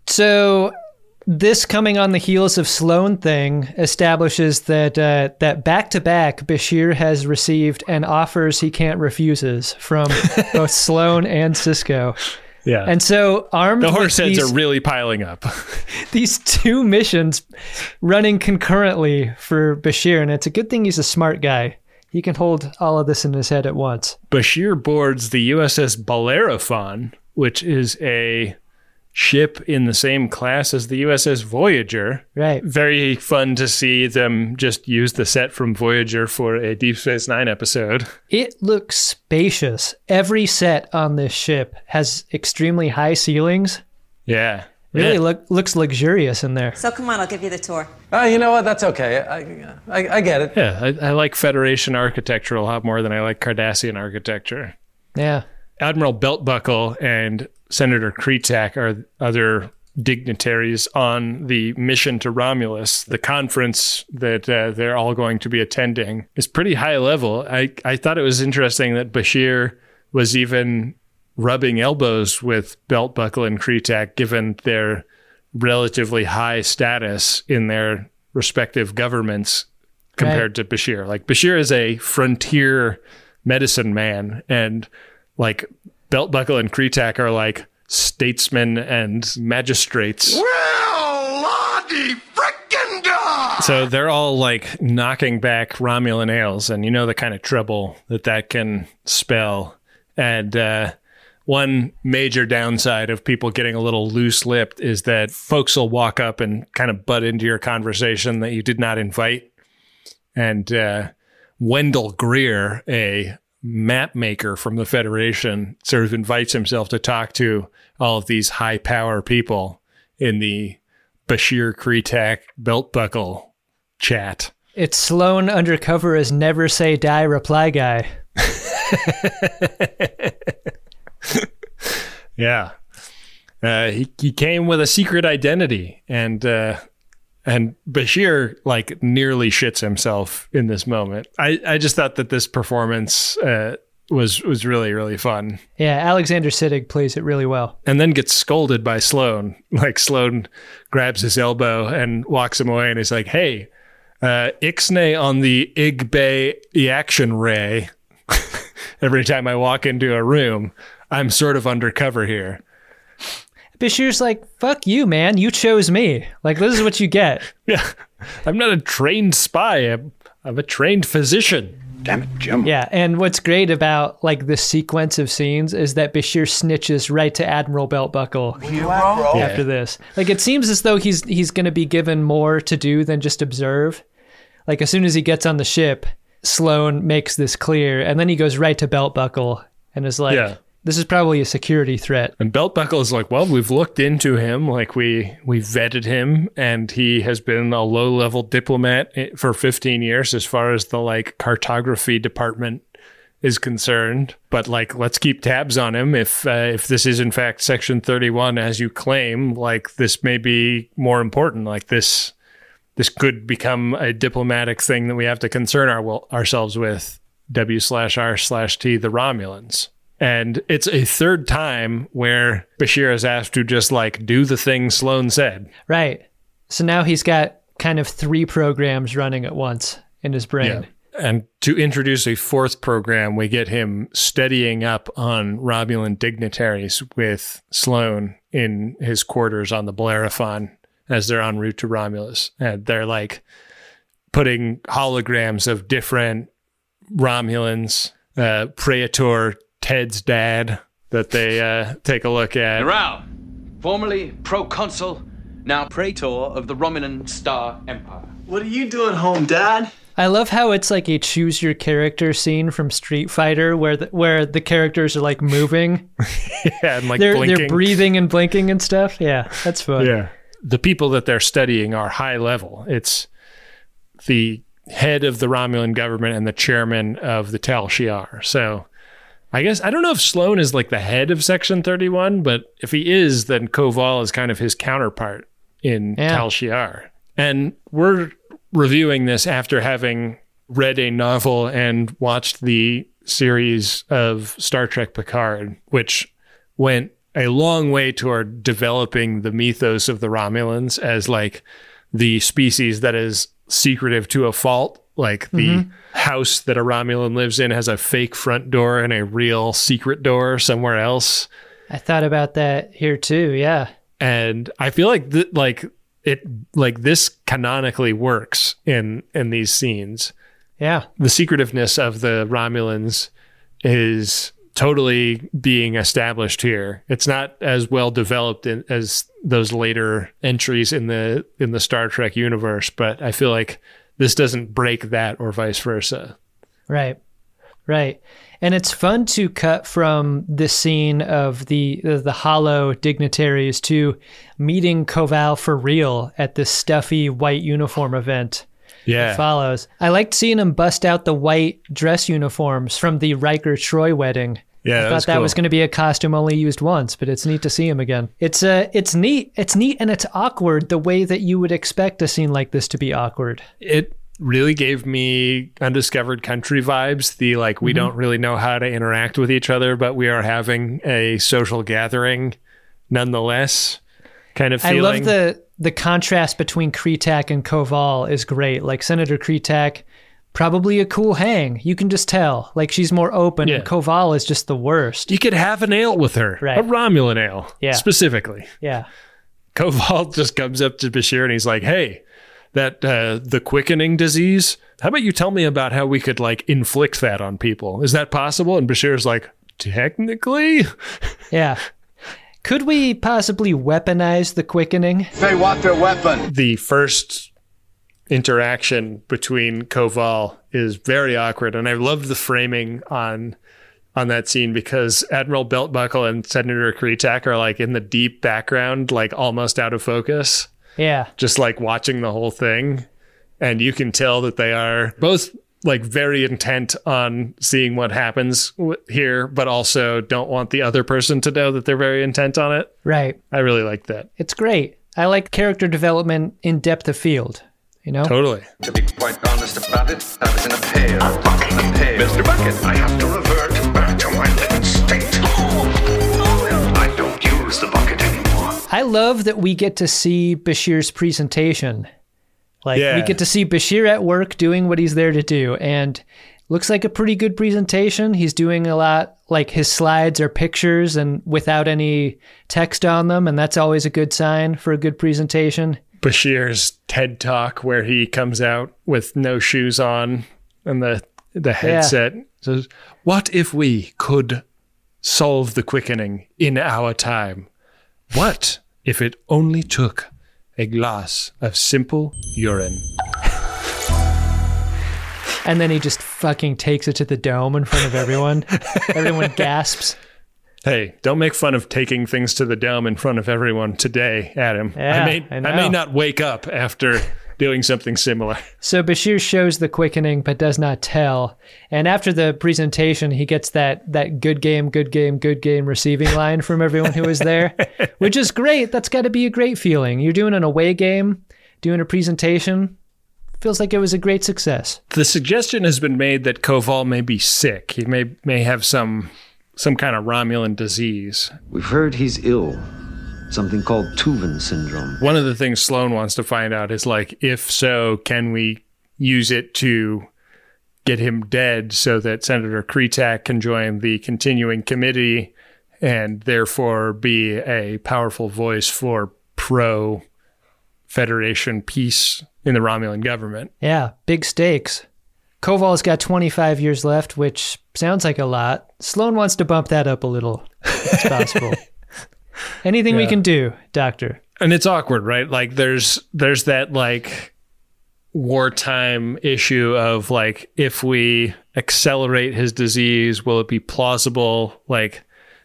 So this coming on the heels of Sloan thing establishes that that back-to-back Bashir has received and offers he can't refuses from both Sloan and Sisko. Yeah. And so armed the horse with heads are really piling up. These two missions running concurrently for Bashir, and it's a good thing he's a smart guy. He can hold all of this in his head at once. Bashir boards the USS Bellerophon, which is a ship in the same class as the USS Voyager. Right. Very fun to see them just use the set from Voyager for a Deep Space Nine episode. It looks spacious. Every set on this ship has extremely high ceilings. Yeah. Really looks luxurious in there. So come on, I'll give you the tour. You know what? That's okay. I get it. Yeah, I like Federation architecture a lot more than I like Cardassian architecture. Yeah. Admiral Beltbuckle and Senator Kretak are other dignitaries on the mission to Romulus. The conference that they're all going to be attending is pretty high level. I thought it was interesting that Bashir was even rubbing elbows with Beltbuckle and Kretak, given their relatively high status in their respective governments compared to Bashir. Like, Bashir is a frontier medicine man, and like Beltbuckle and Kretak are like statesmen and magistrates. Well, Lottie frickin' God! So they're all like knocking back Romulan ales, and you know the kind of trouble that can spell. And one major downside of people getting a little loose-lipped is that folks will walk up and kind of butt into your conversation that you did not invite. And Wendell Greer, a map maker from the Federation, sort of invites himself to talk to all of these high-power people in the Bashir Kretak belt buckle chat. It's Sloan undercover as Never Say Die reply guy. Yeah. He came with a secret identity, and Bashir like nearly shits himself in this moment. I just thought that this performance was really, really fun. Yeah, Alexander Siddig plays it really well. And then gets scolded by Sloan. Like Sloan grabs his elbow and walks him away, and he's like, "Hey, Ixnay on the Igbe Action Ray." Every time I walk into a room, I'm sort of undercover here. Bashir's like, fuck you, man. You chose me. Like, this is what you get. Yeah. I'm not a trained spy. I'm a trained physician. Damn it, Jim. Yeah, and what's great about, like, this sequence of scenes is that Bashir snitches right to Admiral Beltbuckle after this. Like, it seems as though he's going to be given more to do than just observe. Like, as soon as he gets on the ship, Sloan makes this clear, and then he goes right to Beltbuckle and is like, this is probably a security threat. And Beltbuckle is like, well, we've looked into him, like we vetted him, and he has been a low-level diplomat for 15 years as far as the like cartography department is concerned. But like, let's keep tabs on him. If this is in fact Section 31, as you claim, like this may be more important. Like this could become a diplomatic thing that we have to concern ourselves with. W/R/T, the Romulans. And it's a third time where Bashir is asked to just like do the thing Sloan said. Right. So now he's got kind of 3 programs running at once in his brain. Yeah. And to introduce a 4th program, we get him studying up on Romulan dignitaries with Sloan in his quarters on the Bellerophon as they're en route to Romulus. And they're like putting holograms of different Romulans, Praetor Ted's dad, that they take a look at. Narao, formerly proconsul, now praetor of the Romulan Star Empire. What are you doing home, Dad? I love how it's like a choose your character scene from Street Fighter where the characters are like moving. Yeah, and like blinking. They're breathing and blinking and stuff. Yeah, that's fun. Yeah. The people that they're studying are high level. It's the head of the Romulan government and the chairman of the Tal Shiar. So I guess, I don't know if Sloan is like the head of Section 31, but if he is, then Koval is kind of his counterpart in Tal Shiar. And we're reviewing this after having read a novel and watched the series of Star Trek Picard, which went a long way toward developing the mythos of the Romulans as like the species that is secretive to a fault. Like the house that a Romulan lives in has a fake front door and a real secret door somewhere else. I thought about that here too. Yeah. And I feel like this canonically works in these scenes. Yeah. The secretiveness of the Romulans is totally being established here. It's not as well developed as those later entries in the Star Trek universe, but I feel like this doesn't break that or vice versa. Right. And it's fun to cut from the scene of the hollow dignitaries to meeting Koval for real at this stuffy white uniform event. Yeah. That follows. I liked seeing him bust out the white dress uniforms from the Riker Troy wedding. Yeah, I thought that was going to be a costume only used once, but it's neat to see him again. It's neat and it's awkward the way that you would expect a scene like this to be awkward. It really gave me Undiscovered Country vibes. The like, we don't really know how to interact with each other, but we are having a social gathering nonetheless kind of feeling. I love the contrast between Kretak and Koval is great. Like Senator Kretak, probably a cool hang. You can just tell. Like she's more open, and Koval is just the worst. You could have an ale with her. Right. A Romulan ale. Yeah. Specifically. Yeah. Koval just comes up to Bashir and he's like, hey, that the quickening disease, how about you tell me about how we could like inflict that on people? Is that possible? And Bashir's like, technically. Yeah. Could we possibly weaponize the quickening? They want their weapon. The first interaction between Koval is very awkward, and I love the framing on that scene because Admiral Beltbuckle and Senator Kretak are like in the deep background, like almost out of focus. Yeah. Just like watching the whole thing. And you can tell that they are both like very intent on seeing what happens here, but also don't want the other person to know that they're very intent on it. Right. I really like that. It's great. I like character development in depth of field, you know? Totally. To be quite honest about it, I was in a pail. Mr. Bucket, I have to revert back to my living state. I don't use the bucket anymore. I love that we get to see Bashir's presentation. We get to see Bashir at work doing what he's there to do, and looks like a pretty good presentation. He's doing a lot, like his slides are pictures and without any text on them, and that's always a good sign for a good presentation. Bashir's TED Talk where he comes out with no shoes on and the headset says, "What if we could solve the quickening in our time? What if it only took a glass of simple urine?" And then he just fucking takes it to the dome in front of everyone. Everyone gasps. Hey, don't make fun of taking things to the dome in front of everyone today, Adam. Yeah, I may not wake up after doing something similar. So Bashir shows the quickening but does not tell. And after the presentation, he gets that good game receiving line from everyone who was there, which is great. That's got to be a great feeling. You're doing an away game, doing a presentation. Feels like it was a great success. The suggestion has been made that Koval may be sick. He may have some kind of Romulan disease. We've heard he's ill. Something called Tuvan syndrome. One of the things Sloan wants to find out is like, if so, can we use it to get him dead so that Senator Kretak can join the continuing committee and therefore be a powerful voice for pro-Federation peace in the Romulan government. Yeah, big stakes. Koval's got 25 years left, which sounds like a lot. Sloan wants to bump that up a little, if it's possible. Anything we can do, Doctor. And it's awkward, right? Like there's that like wartime issue of like, if we accelerate his disease, will it be plausible? Like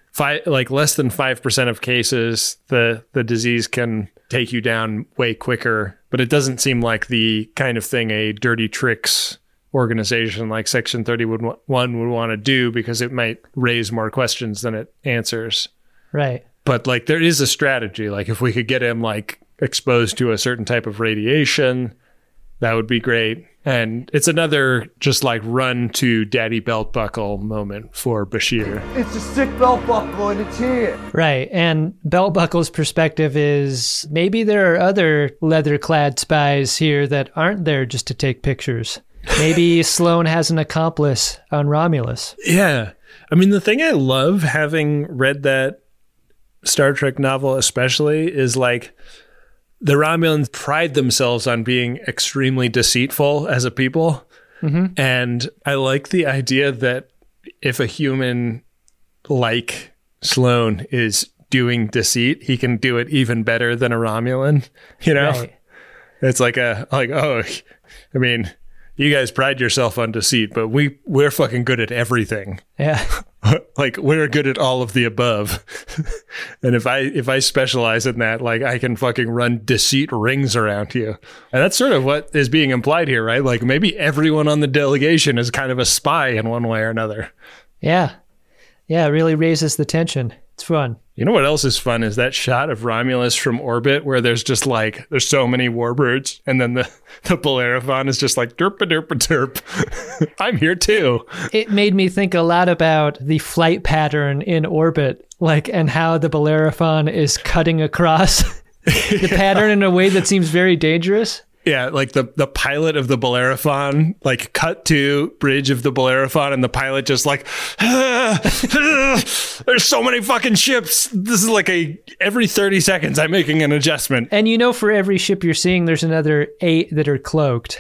less than 5% of cases, the disease can take you down way quicker. But it doesn't seem like the kind of thing a dirty tricks organization like Section 31 would want to do, because it might raise more questions than it answers. Right. But like there is a strategy. Like if we could get him like exposed to a certain type of radiation, that would be great. And it's another just like run to Daddy Beltbuckle moment for Bashir. It's a sick belt buckle and it's here. Right. And Beltbuckle's perspective is maybe there are other leather-clad spies here that aren't there just to take pictures. Maybe Sloan has an accomplice on Romulus. Yeah. I mean, the thing I love, having read that Star Trek novel especially, is like the Romulans pride themselves on being extremely deceitful as a people. Mm-hmm. And I like the idea that if a human like Sloan is doing deceit, he can do it even better than a Romulan, you know? Right. It's like I mean, you guys pride yourself on deceit, but we're fucking good at everything. Yeah. Like we're good at all of the above. And if I specialize in that, like I can fucking run deceit rings around you. And that's sort of what is being implied here, right? Like maybe everyone on the delegation is kind of a spy in one way or another. Yeah. Yeah, it really raises the tension. It's fun. You know what else is fun is that shot of Romulus from orbit where there's just like, there's so many warbirds, and then the Bellerophon is just like, derp derp derp. I'm here too. It made me think a lot about the flight pattern in orbit, like, and how the Bellerophon is cutting across the pattern in a way that seems very dangerous. Yeah, like the pilot of the Bellerophon, like cut to bridge of the Bellerophon, and the pilot just like, there's so many fucking ships. This is like every 30 seconds I'm making an adjustment. And you know, for every ship you're seeing, there's another 8 that are cloaked.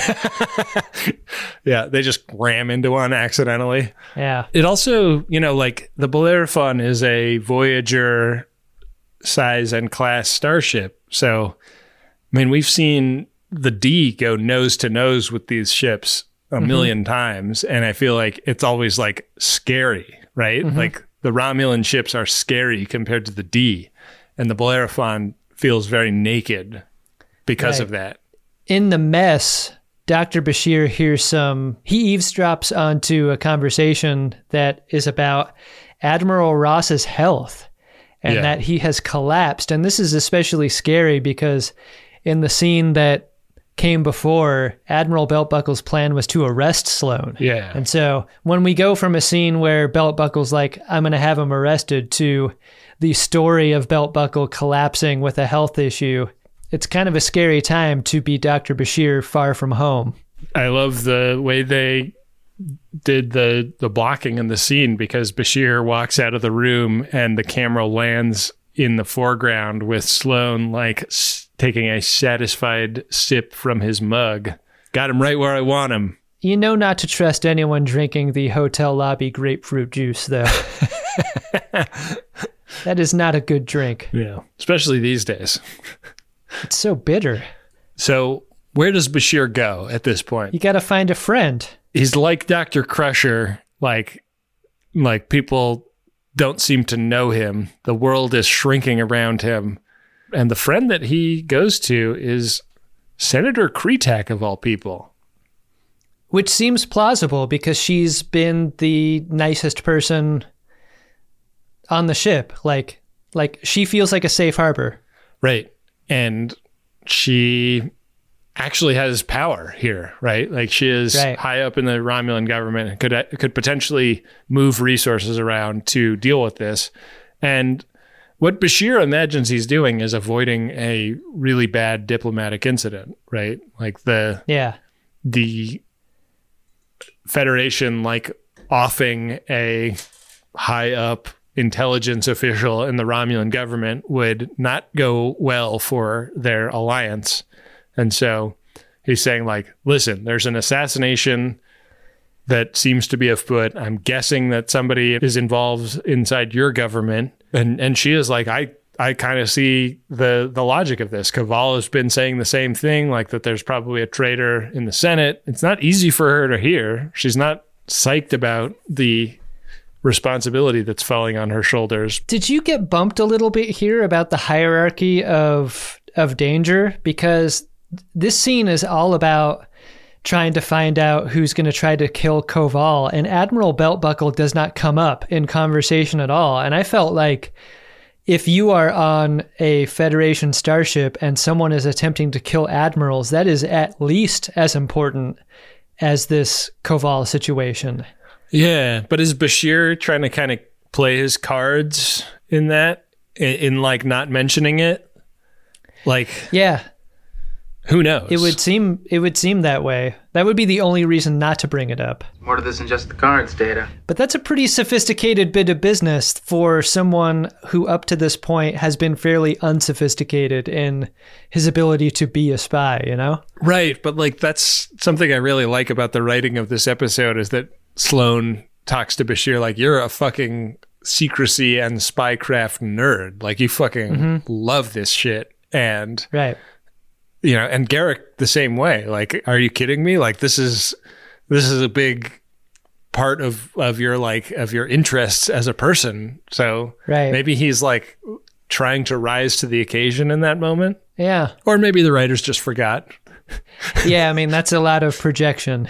Yeah, they just ram into one accidentally. Yeah. It also, you know, like the Bellerophon is a Voyager size and class starship. So, I mean, we've seen the D go nose to nose with these ships a million times, and I feel like it's always like scary, right? Like the Romulan ships are scary compared to the D, and the Bellerophon feels very naked because of that. In the mess, Dr. Bashir hears he eavesdrops onto a conversation that is about Admiral Ross's health and that he has collapsed. And this is especially scary because in the scene that came before, Admiral Belt-Buckle's plan was to arrest Sloan. Yeah. And so when we go from a scene where Belt-Buckle's like, I'm going to have him arrested, to the story of Belt-Buckle collapsing with a health issue, it's kind of a scary time to be Dr. Bashir far from home. I love the way they did the blocking in the scene, because Bashir walks out of the room and the camera lands in the foreground with Sloan like taking a satisfied sip from his mug. Got him right where I want him. You know not to trust anyone drinking the hotel lobby grapefruit juice, though. That is not a good drink. Yeah, especially these days. It's so bitter. So where does Bashir go at this point? You got to find a friend. He's like Dr. Crusher, like people don't seem to know him. The world is shrinking around him. And the friend that he goes to is Senator Kretak, of all people. Which seems plausible because she's been the nicest person on the ship. Like she feels like a safe harbor. Right. And she actually has power here, right? Like she is high up in the Romulan government and could potentially move resources around to deal with this. And what Bashir imagines he's doing is avoiding a really bad diplomatic incident, right? Like the Federation like offing a high up intelligence official in the Romulan government would not go well for their alliance. And so he's saying like, listen, there's an assassination that seems to be afoot. I'm guessing that somebody is involved inside your government. And she is like, I kind of see the logic of this. Kaval has been saying the same thing, like that there's probably a traitor in the Senate. It's not easy for her to hear. She's not psyched about the responsibility that's falling on her shoulders. Did you get bumped a little bit here about the hierarchy of danger? Because this scene is all about trying to find out who's going to try to kill Koval, and Admiral Belt-Buckle does not come up in conversation at all. And I felt like if you are on a Federation starship and someone is attempting to kill admirals, that is at least as important as this Koval situation. Yeah, but is Bashir trying to kind of play his cards in that, in like not mentioning it? Like, yeah. Who knows? It would seem that way. That would be the only reason not to bring it up. More to this than just the cards, Data. But that's a pretty sophisticated bit of business for someone who up to this point has been fairly unsophisticated in his ability to be a spy, you know? Right, but like that's something I really like about the writing of this episode is that Sloan talks to Bashir like, you're a fucking secrecy and spycraft nerd. Like you fucking love this shit. And right. You know, and Garrick the same way. Like, are you kidding me? Like, this is a big part of your interests as a person. So maybe he's like trying to rise to the occasion in that moment. Yeah. Or maybe the writers just forgot. Yeah, I mean, that's a lot of projection.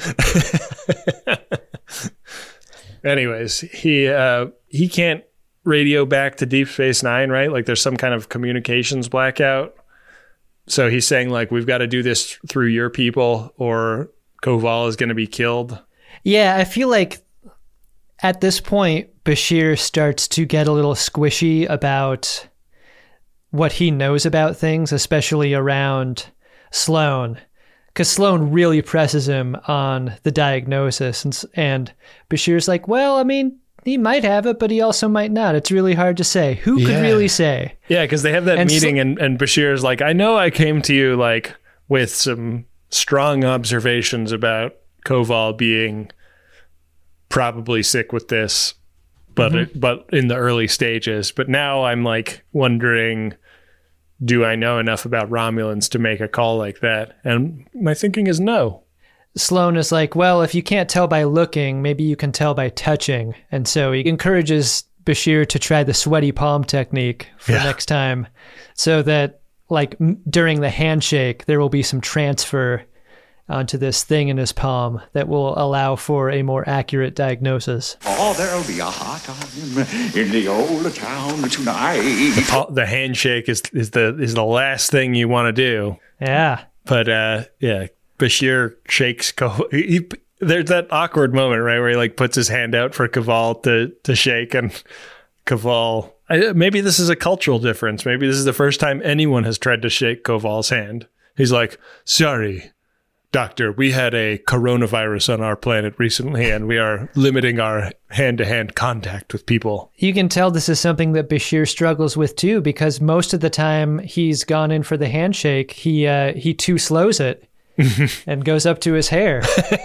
Anyways, he can't radio back to Deep Space Nine, right? Like, there's some kind of communications blackout. So he's saying, like, we've got to do this through your people or Koval is going to be killed. Yeah, I feel like at this point, Bashir starts to get a little squishy about what he knows about things, especially around Sloane, because Sloane really presses him on the diagnosis, and Bashir's like, well, I mean, he might have it, but he also might not. It's really hard to say. Who could really say? Yeah, because they have that meeting, and Bashir's like, I know I came to you like with some strong observations about Koval being probably sick with this, but but in the early stages. But now I'm like wondering, do I know enough about Romulans to make a call like that? And my thinking is no. Sloane is like, well, if you can't tell by looking, maybe you can tell by touching. And so he encourages Bashir to try the sweaty palm technique for next time, so that like during the handshake, there will be some transfer onto this thing in his palm that will allow for a more accurate diagnosis. Oh, there'll be a hot time in the old town tonight. The handshake is the last thing you want to do. Yeah. But Bashir shakes Koval. There's that awkward moment, right, where he like puts his hand out for Koval to shake, and Koval. Maybe this is a cultural difference. Maybe this is the first time anyone has tried to shake Koval's hand. He's like, sorry, Doctor, we had a coronavirus on our planet recently, and we are limiting our hand-to-hand contact with people. You can tell this is something that Bashir struggles with too, because most of the time he's gone in for the handshake, he too slows it and goes up to his hair.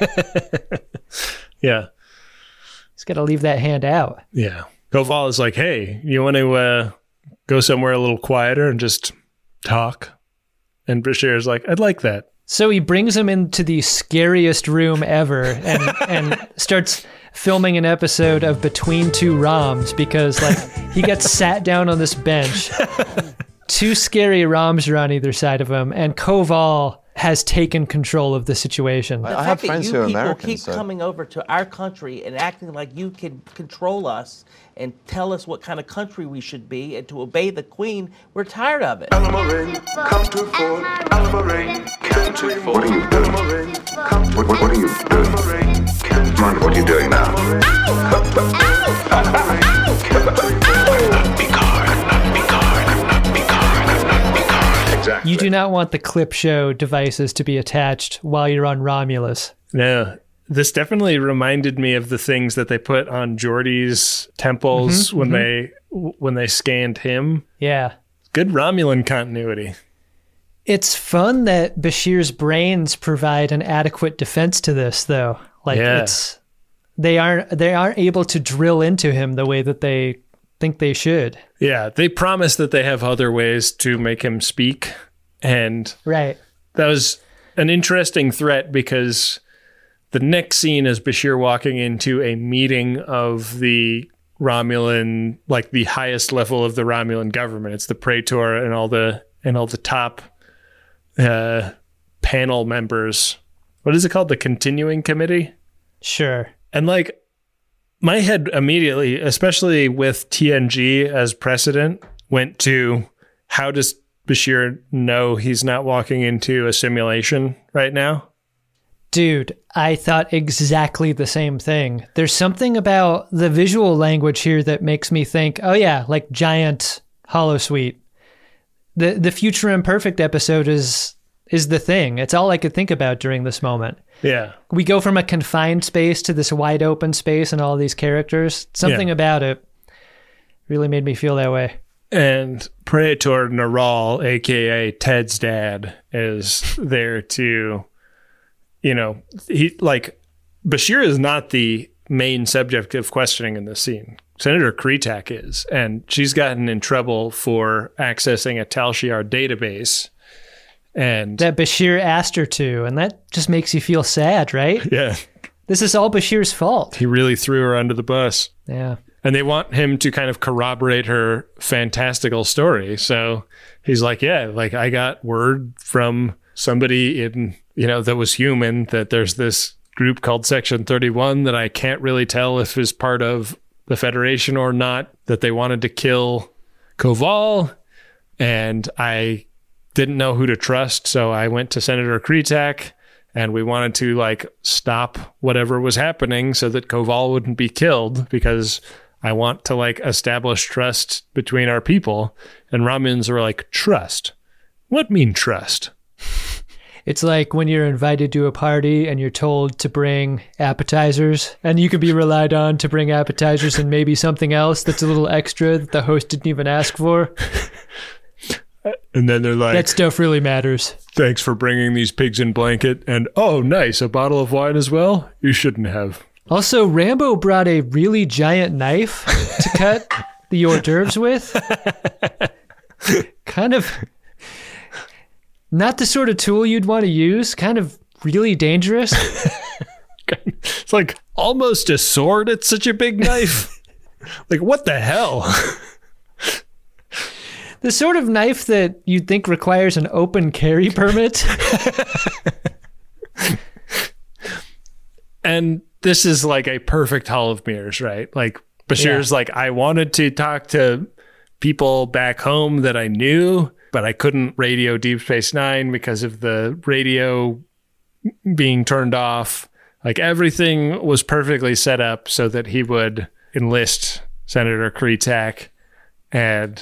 Yeah. He's got to leave that hand out. Yeah. Koval is like, hey, you want to go somewhere a little quieter and just talk? And Bashir is like, I'd like that. So he brings him into the scariest room ever and starts filming an episode of Between Two Roms, because like he gets sat down on this bench. Two scary Roms are on either side of him, and Koval has taken control of the situation. I have friends who are Americans. Keep coming over to our country and acting like you can control us and tell us what kind of country we should be and to obey the Queen. We're tired of it. Alamarin, come to Fort Alamarin, come to Fort. What are you doing? What are you doing? Come on, what are you doing now? You do not want the clip show devices to be attached while you're on Romulus. No. This definitely reminded me of the things that they put on Geordi's temples when they scanned him. Yeah. Good Romulan continuity. It's fun that Bashir's brains provide an adequate defense to this, though. Like they aren't able to drill into him the way that they think they should. Yeah, they promise that they have other ways to make him speak, and that was an interesting threat, because the next scene is Bashir walking into a meeting of the Romulan, like the highest level of the Romulan government. It's the Praetor and all the top panel members. What is it called? The Continuing Committee? Sure. And like, my head immediately, especially with TNG as precedent, went to, how does Bashir know he's not walking into a simulation right now? Dude, I thought exactly the same thing. There's something about the visual language here that makes me think, oh yeah, like giant holosuite. The Future Imperfect episode is the thing. It's all I could think about during this moment. Yeah. We go from a confined space to this wide open space and all these characters. Something about it really made me feel that way. And Praetor Naral, aka Ted's dad, is there to, Bashir is not the main subject of questioning in this scene. Senator Kretak is, and she's gotten in trouble for accessing a Tal Shiar database. And that Bashir asked her to, and that just makes you feel sad, right? Yeah. This is all Bashir's fault. He really threw her under the bus. Yeah. And they want him to kind of corroborate her fantastical story. So he's like, yeah, like I got word from somebody in, that was human, that there's this group called Section 31 that I can't really tell if is part of the Federation or not, that they wanted to kill Koval, and I didn't know who to trust, so I went to Senator Kretak, and we wanted to stop whatever was happening so that Koval wouldn't be killed, because I want to establish trust between our people. And Romulans were like, trust? What mean trust? It's like when you're invited to a party and you're told to bring appetizers, and you can be relied on to bring appetizers and maybe something else that's a little extra that the host didn't even ask for. And then they're like, that stuff really matters. Thanks for bringing these pigs in blanket. And, oh, nice, a bottle of wine as well? You shouldn't have. Also, Rambo brought a really giant knife to cut the hors d'oeuvres with. Kind of not the sort of tool you'd want to use. Kind of really dangerous. It's like almost a sword. It's such a big knife. Like, what the hell? The sort of knife that you'd think requires an open carry permit. And this is like a perfect Hall of Mirrors, right? Like, Bashir's like, I wanted to talk to people back home that I knew, but I couldn't radio Deep Space Nine because of the radio being turned off. Like, everything was perfectly set up so that he would enlist Senator Kretak, and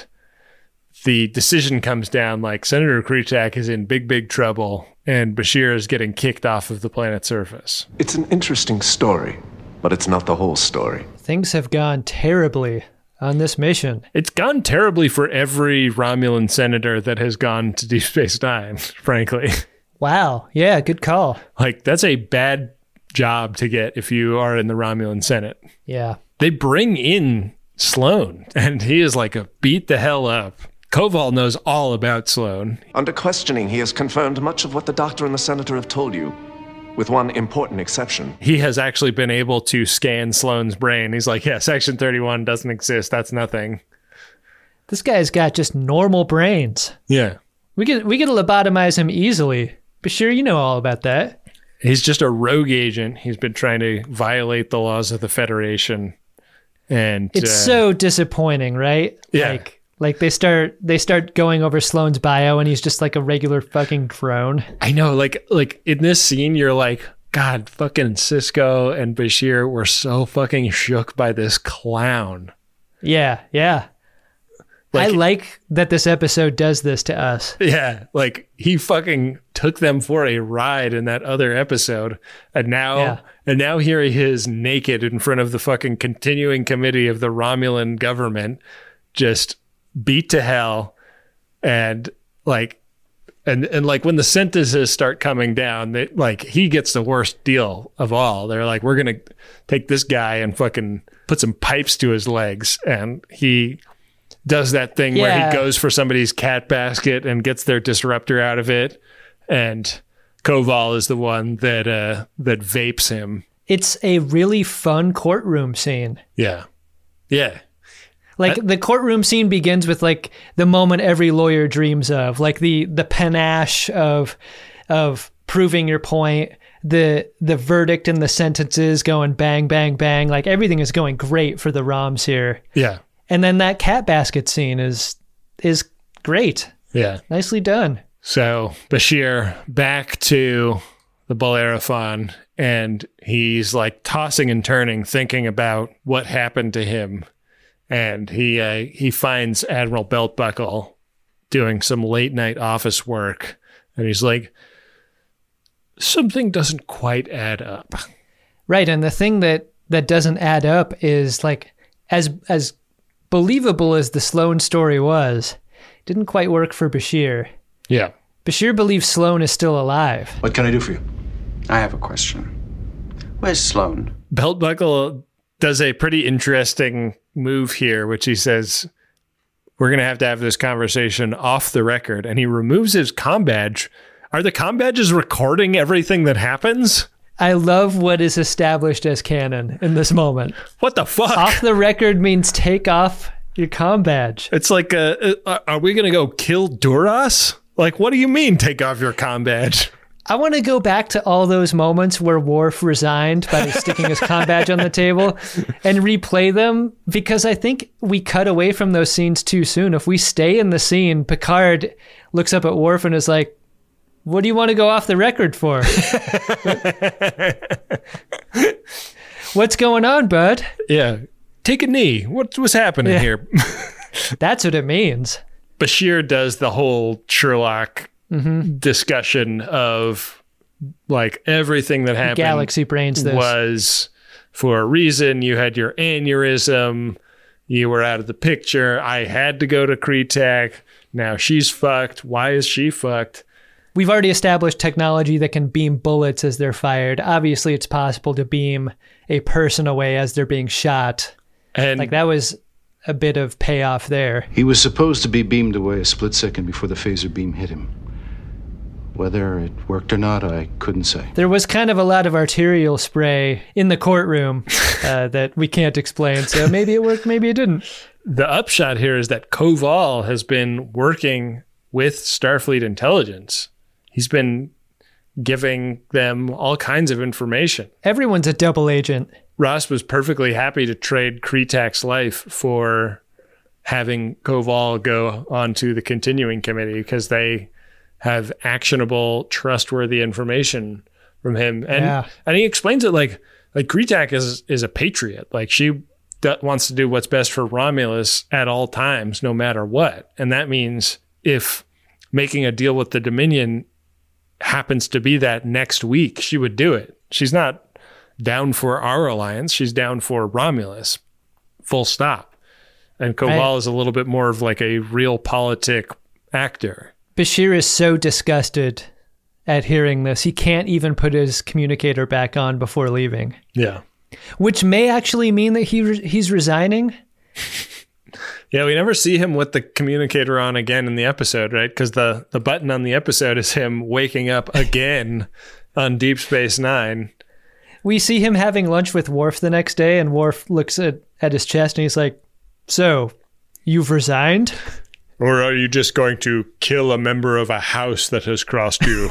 the decision comes down like Senator Kretak is in big, big trouble and Bashir is getting kicked off of the planet's surface. It's an interesting story, but it's not the whole story. Things have gone terribly on this mission. It's gone terribly for every Romulan senator that has gone to Deep Space Nine, frankly. Wow. Yeah, good call. Like, that's a bad job to get if you are in the Romulan Senate. Yeah. They bring in Sloan, and he is like a beat the hell up. Koval knows all about Sloan. Under questioning, he has confirmed much of what the doctor and the senator have told you, with one important exception. He has actually been able to scan Sloan's brain. He's like, yeah, Section 31 doesn't exist. That's nothing. This guy's got just normal brains. Yeah. We could lobotomize him easily. Bashir, you know all about that. He's just a rogue agent. He's been trying to violate the laws of the Federation. And it's so disappointing, right? Yeah. Like they start going over Sloan's bio and he's just like a regular fucking drone. I know, like in this scene, you're like, God, fucking Sisko and Bashir were so fucking shook by this clown. Yeah, yeah. I like that this episode does this to us. Yeah, like he fucking took them for a ride in that other episode, and now here he is naked in front of the fucking continuing committee of the Romulan government, just beat to hell, and like when the sentences start coming down, he gets the worst deal of all. They're like, we're gonna take this guy and fucking put some pipes to his legs, and he does that thing where he goes for somebody's cat basket and gets their disruptor out of it, and Koval is the one that vapes him. It's a really fun courtroom scene. Yeah. Like the courtroom scene begins with like the moment every lawyer dreams of, like the panache of proving your point, the verdict and the sentences going bang, bang, bang. Like everything is going great for the Roms here. Yeah. And then that cat basket scene is great. Yeah. Nicely done. So Bashir back to the Bellerophon, and he's like tossing and turning, thinking about what happened to him. And he finds Admiral Beltbuckle doing some late night office work, and he's like, something doesn't quite add up. Right, and the thing that doesn't add up is like as believable as the Sloan story was, didn't quite work for Bashir. Yeah. Bashir believes Sloan is still alive. What can I do for you? I have a question. Where's Sloan? Beltbuckle does a pretty interesting move here, which he says, we're going to have this conversation off the record. And he removes his comm badge. Are the comm badges recording everything that happens? I love what is established as canon in this moment. What the fuck? Off the record means take off your comm badge. It's like, are we going to go kill Duras? Like, what do you mean take off your comm badge? I want to go back to all those moments where Worf resigned by sticking his comm badge on the table and replay them, because I think we cut away from those scenes too soon. If we stay in the scene, Picard looks up at Worf and is like, what do you want to go off the record for? What's going on, bud? Yeah. Take a knee. What's happening here? That's what it means. Bashir does the whole Sherlock discussion of like everything that happened. Galaxy brains this. Was for a reason. You had your aneurysm. You were out of the picture. I had to go to Kretak. Now she's fucked. Why is she fucked? We've already established technology that can beam bullets as they're fired. Obviously, it's possible to beam a person away as they're being shot. And like that was a bit of payoff there. He was supposed to be beamed away a split second before the phaser beam hit him. Whether it worked or not, I couldn't say. There was kind of a lot of arterial spray in the courtroom that we can't explain. So maybe it worked, maybe it didn't. The upshot here is that Koval has been working with Starfleet intelligence. He's been giving them all kinds of information. Everyone's a double agent. Ross was perfectly happy to trade Kretak's life for having Koval go onto the continuing committee because they have actionable, trustworthy information from him. And he explains it like Kretak is a patriot. Like she wants to do what's best for Romulus at all times, no matter what. And that means if making a deal with the Dominion happens to be that next week, she would do it. She's not down for our alliance. She's down for Romulus. Full stop. And Koval is a little bit more of like a realpolitik actor. Bashir is so disgusted at hearing this. He can't even put his communicator back on before leaving. Yeah. Which may actually mean that he's resigning. Yeah, we never see him with the communicator on again in the episode, right? Because the button on the episode is him waking up again on Deep Space Nine. We see him having lunch with Worf the next day, and Worf looks at his chest and he's like, "So, you've resigned? Or are you just going to kill a member of a house that has crossed you?"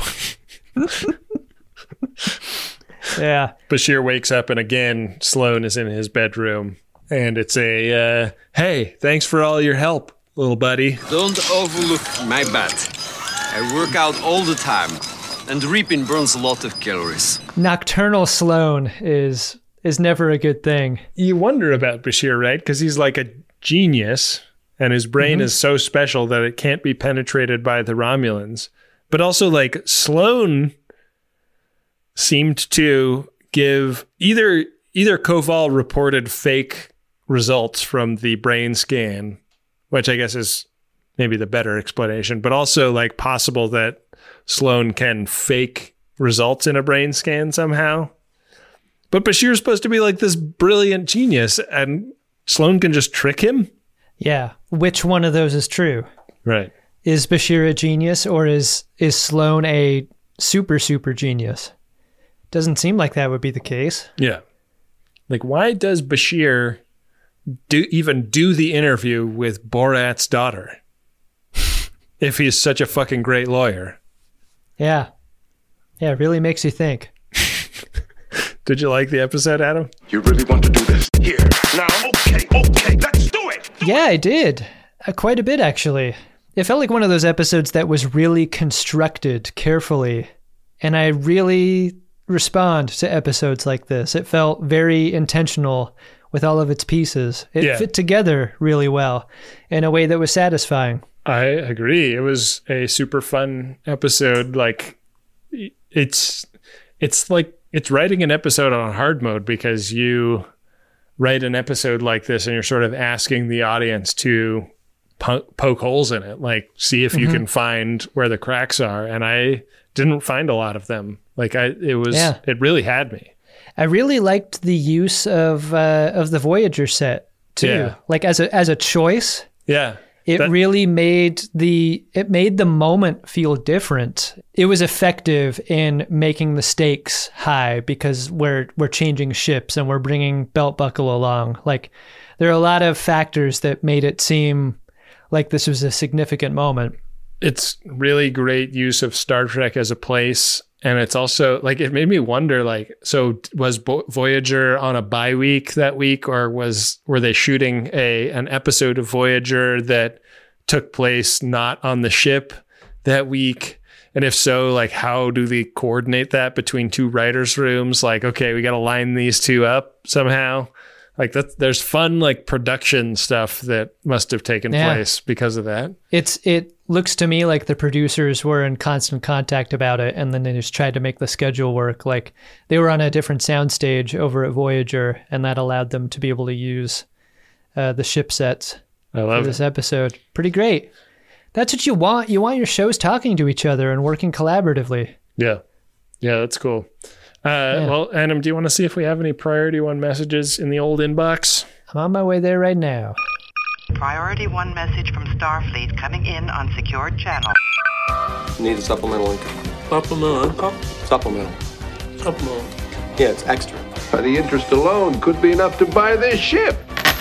Yeah. Bashir wakes up and again, Sloan is in his bedroom. And it's a, hey, thanks for all your help, little buddy. Don't overlook my bad. I work out all the time. And reaping burns a lot of calories. Nocturnal Sloan is never a good thing. You wonder about Bashir, right? Because he's like a genius. And his brain is so special that it can't be penetrated by the Romulans. But also, like, Sloan seemed to give either Koval reported fake results from the brain scan, which I guess is maybe the better explanation, but also like possible that Sloan can fake results in a brain scan somehow. But Bashir's supposed to be like this brilliant genius, and Sloan can just trick him? Yeah. Which one of those is true? Right. Is Bashir a genius, or is Sloan a super genius? Doesn't seem like that would be the case. Yeah. Like, why does Bashir even do the interview with Borat's daughter if he's such a fucking great lawyer? Yeah. Yeah, it really makes you think. Did you like the episode, Adam? You really want to do this? Here, now, okay, let's do it! Yeah, I did. Quite a bit, actually. It felt like one of those episodes that was really constructed carefully, and I really respond to episodes like this. It felt very intentional with all of its pieces. It fit together really well in a way that was satisfying. I agree. It was a super fun episode. Like, it's like it's writing an episode on hard mode, because you write an episode like this and you're sort of asking the audience to poke holes in it, like see if you can find where the cracks are. And I didn't find a lot of them. Like it really had me. I really liked the use of the Voyager set too. Yeah. Like as a choice. Yeah. It really made the moment feel different. It was effective in making the stakes high because we're changing ships and we're bringing Belt Buckle along. Like, there are a lot of factors that made it seem like this was a significant moment. It's really great use of Star Trek as a place. And it's also like, it made me wonder, like, so was Voyager on a bye week that week, or were they shooting an episode of Voyager that took place not on the ship that week? And if so, like, how do they coordinate that between two writers' rooms? Like, okay, we got to line these two up somehow. Like, there's fun, like, production stuff that must have taken place because of that. It looks to me like the producers were in constant contact about it, and then they just tried to make the schedule work. Like they were on a different soundstage over at Voyager, and that allowed them to be able to use the ship sets for this episode. Pretty great. That's what you want. You want your shows talking to each other and working collaboratively. Yeah, that's cool. Well, Adam, do you want to see if we have any Priority 1 messages in the old inbox? I'm on my way there right now. Priority 1 message from Starfleet coming in on secured channel. Need a supplemental income. Supplemental income? Supplemental. Yeah, it's extra. The interest alone could be enough to buy this ship.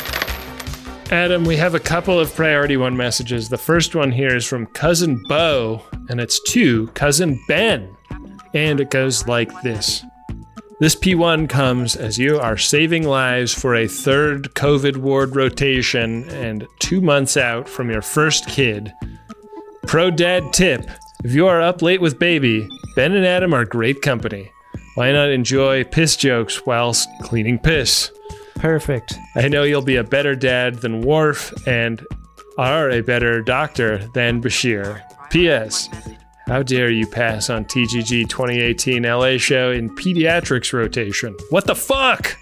Adam, we have a couple of Priority 1 messages. The first one here is from Cousin Bo, and it's to Cousin Ben. And it goes like this. This P1 comes as you are saving lives for a third COVID ward rotation and 2 months out from your first kid. Pro dad tip, if you are up late with baby, Ben and Adam are great company. Why not enjoy piss jokes whilst cleaning piss? Perfect. I know you'll be a better dad than Worf and are a better doctor than Bashir. P.S. How dare you pass on TGG 2018 LA show in pediatrics rotation? What the fuck?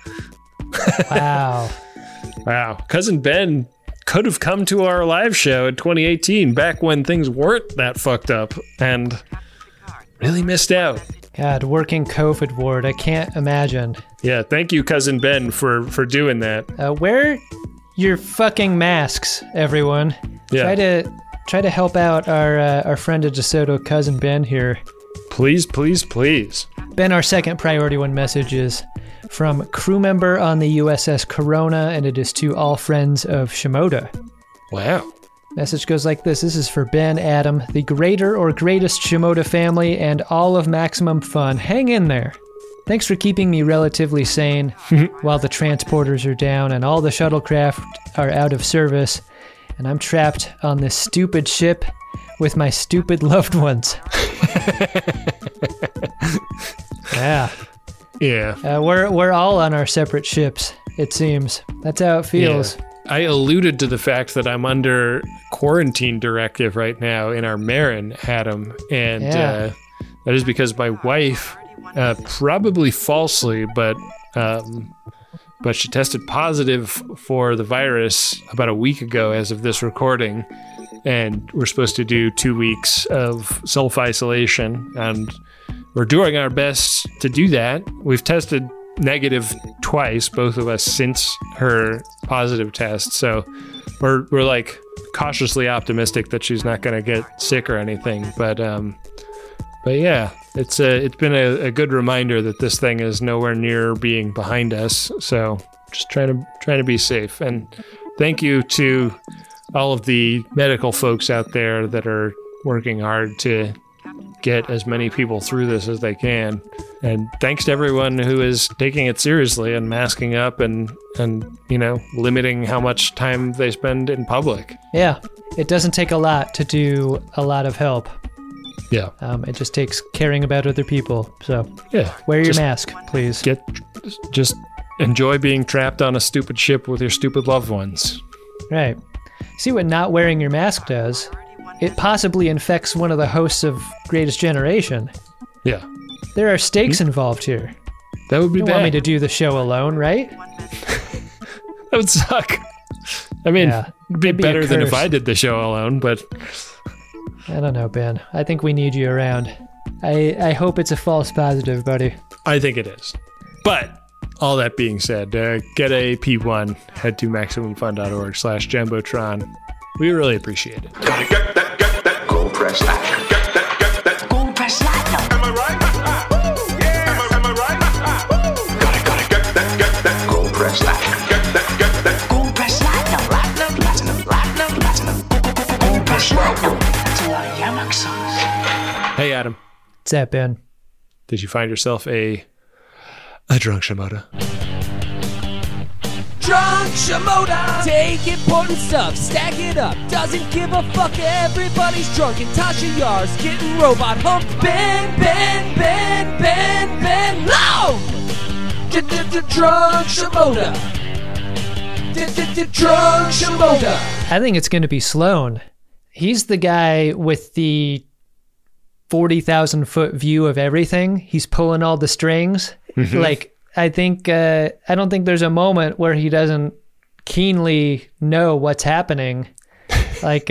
Wow. Wow. Cousin Ben could have come to our live show in 2018 back when things weren't that fucked up and really missed out. God, working COVID ward. I can't imagine. Yeah, thank you, Cousin Ben, for doing that. Wear your fucking masks, everyone. Yeah. Try to help out our friend of DeSoto, Cousin Ben here. Please, please, please. Ben, our second Priority 1 message is from crew member on the USS Corona, and it is to all friends of Shimoda. Wow. Message goes like this. This is for Ben, Adam, the greater or greatest Shimoda family, and all of Maximum Fun. Hang in there. Thanks for keeping me relatively sane while the transporters are down and all the shuttlecraft are out of service. And I'm trapped on this stupid ship with my stupid loved ones. Yeah. We're all on our separate ships, it seems. That's how it feels. Yeah. I alluded to the fact that I'm under quarantine directive right now in our Marin, Adam. And that is because my wife, probably falsely, but she tested positive for the virus about a week ago as of this recording, and we're supposed to do 2 weeks of self-isolation, and we're doing our best to do that. We've tested negative twice, both of us, since her positive test, so we're like cautiously optimistic that she's not going to get sick or anything, but yeah, it's been a good reminder that this thing is nowhere near being behind us. So just trying to be safe. And thank you to all of the medical folks out there that are working hard to get as many people through this as they can. And thanks to everyone who is taking it seriously and masking up and limiting how much time they spend in public. Yeah, it doesn't take a lot to do a lot of help. Yeah. It just takes caring about other people. So yeah, wear your mask, please. Just enjoy being trapped on a stupid ship with your stupid loved ones. Right. See what not wearing your mask does? It possibly infects one of the hosts of Greatest Generation. Yeah. There are stakes involved here. That would be you bad. You want me to do the show alone, right? That would suck. I mean, it'd be better than if I did the show alone, but... I don't know, Ben. I think we need you around. I hope it's a false positive, buddy. I think it is. But all that being said, get a P1, head to MaximumFun.org/Jumbotron. We really appreciate it. Gotta get that gold press platinum. Get that gold press platinum. Am I right? Yeah. Am I right? Gotta get that gold press platinum. Get that gold press platinum. Platinum. Gold press platinum. Hey, Adam. What's that, Ben? Did you find yourself a drunk Shimoda? Drunk Shimoda! Take important stuff, stack it up. Doesn't give a fuck, everybody's drunk. And Tasha Yar's getting robot humped. Ben, no! Drunk Shimoda! Drunk Shimoda! I think it's going to be Sloan. he's the guy with the 40,000 foot view of everything. He's pulling all the strings. Mm-hmm. Like, I don't think there's a moment where he doesn't keenly know what's happening. Like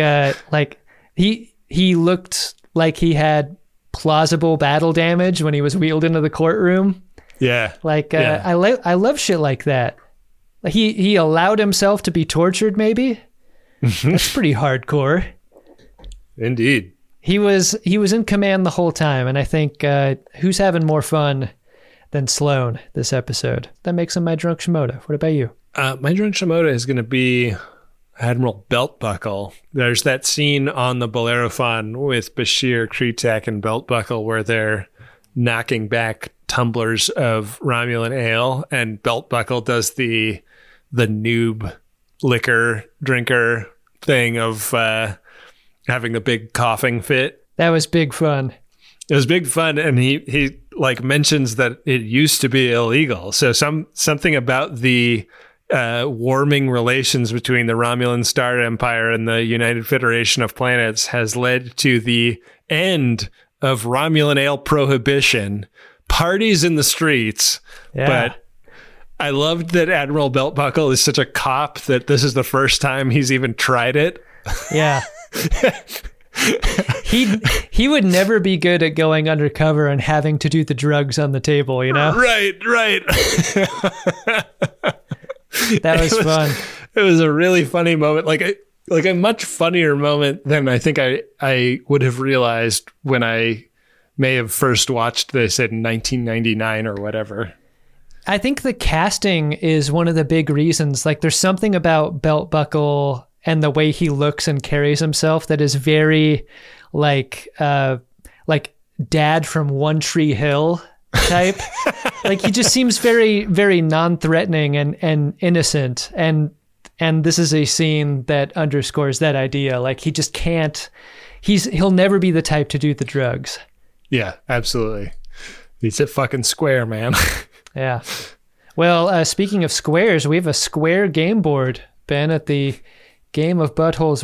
he looked like he had plausible battle damage when he was wheeled into the courtroom. Yeah. I love shit like that. He allowed himself to be tortured, maybe. That's pretty hardcore. Indeed. He was in command the whole time, and I think who's having more fun than Sloan this episode? That makes him my drunk Shimoda. What about you? My drunk Shimoda is going to be Admiral Beltbuckle. There's that scene on the Bellerophon with Bashir, Kretak, and Beltbuckle where they're knocking back tumblers of Romulan ale, and Beltbuckle does the noob liquor drinker thing of having a big coughing fit. That was big fun. It was big fun, and he like mentions that it used to be illegal. So something about the warming relations between the Romulan Star Empire and the United Federation of Planets has led to the end of Romulan ale prohibition, parties in the streets. Yeah. But I loved that Admiral Beltbuckle is such a cop that this is the first time he's even tried it. Yeah. He would never be good at going undercover and having to do the drugs on the table, you know? Right. That was fun. It was a really funny moment, like a much funnier moment than I think I would have realized when I may have first watched this in 1999 or whatever. I think the casting is one of the big reasons. Like, there's something about Beltbuckle and the way he looks and carries himself that is very like Dad from One Tree Hill type. Like, he just seems very, very non-threatening and innocent. And this is a scene that underscores that idea. Like, he just can't, he'll never be the type to do the drugs. Yeah, absolutely. He's a fucking square, man. Yeah. Well, speaking of squares, we have a square game board, Ben, at the Game of Buttholes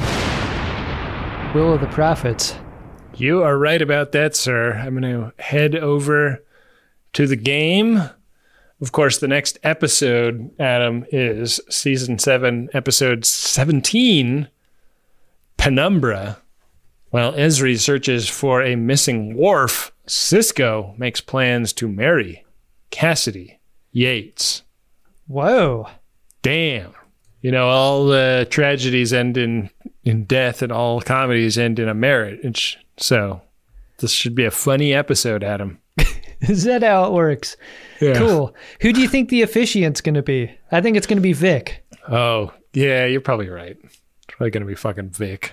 Will of the Prophets. You are right about that, sir. I'm going to head over to the game. Of course, the next episode, Adam, is Season 7, Episode 17, Penumbra. While Ezri searches for a missing Worf, Cisco makes plans to marry Cassidy Yates. Whoa. Damn. You know, all the tragedies end in death and all comedies end in a marriage. So this should be a funny episode, Adam. Is that how it works? Yeah. Cool. Who do you think the officiant's going to be? I think it's going to be Vic. Oh, yeah, you're probably right. It's probably going to be fucking Vic.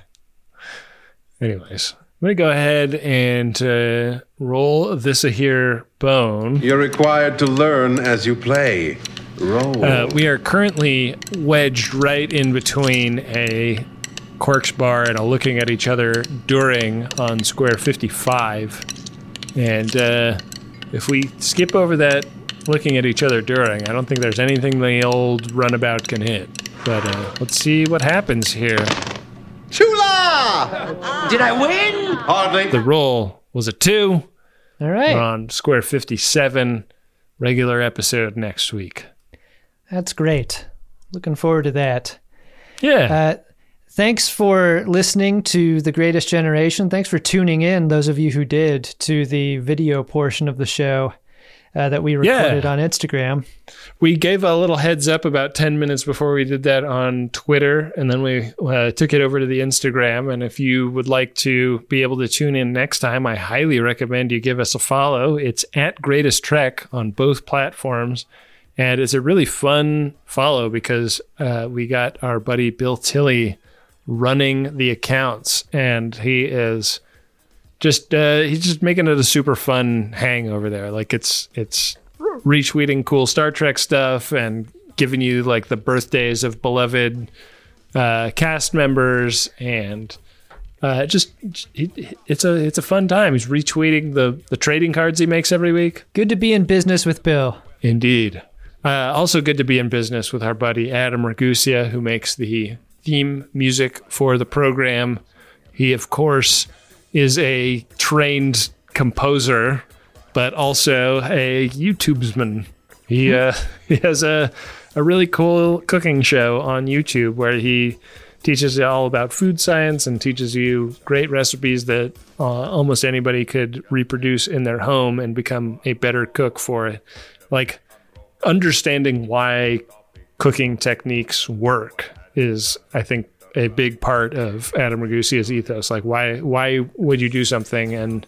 Anyways, I'm going to go ahead and roll this here bone. You're required to learn as you play. Roll. We are currently wedged right in between a Corks bar and a looking at each other during on square 55. And if we skip over that looking at each other during, I don't think there's anything the old runabout can hit. But let's see what happens here. Chula! Did I win? Hardly. The roll was a 2. All right. We're on square 57, regular episode next week. That's great. Looking forward to that. Yeah. Thanks for listening to The Greatest Generation. Thanks for tuning in, those of you who did, to the video portion of the show that we recorded on Instagram. We gave a little heads up about 10 minutes before we did that on Twitter, and then we took it over to the Instagram. And if you would like to be able to tune in next time, I highly recommend you give us a follow. It's at Greatest Trek on both platforms. And it's a really fun follow because we got our buddy Bill Tilley running the accounts, and he is just he's just making it a super fun hang over there. Like it's retweeting cool Star Trek stuff and giving you like the birthdays of beloved cast members, and it's a fun time. He's retweeting the trading cards he makes every week. Good to be in business with Bill. Indeed. Also good to be in business with our buddy Adam Ragusia, who makes the theme music for the program. He, of course, is a trained composer, but also a YouTubesman. He has a really cool cooking show on YouTube where he teaches you all about food science and teaches you great recipes that almost anybody could reproduce in their home and become a better cook for it. Like, understanding why cooking techniques work is, I think, a big part of Adam Ragusia's ethos. Like, why would you do something and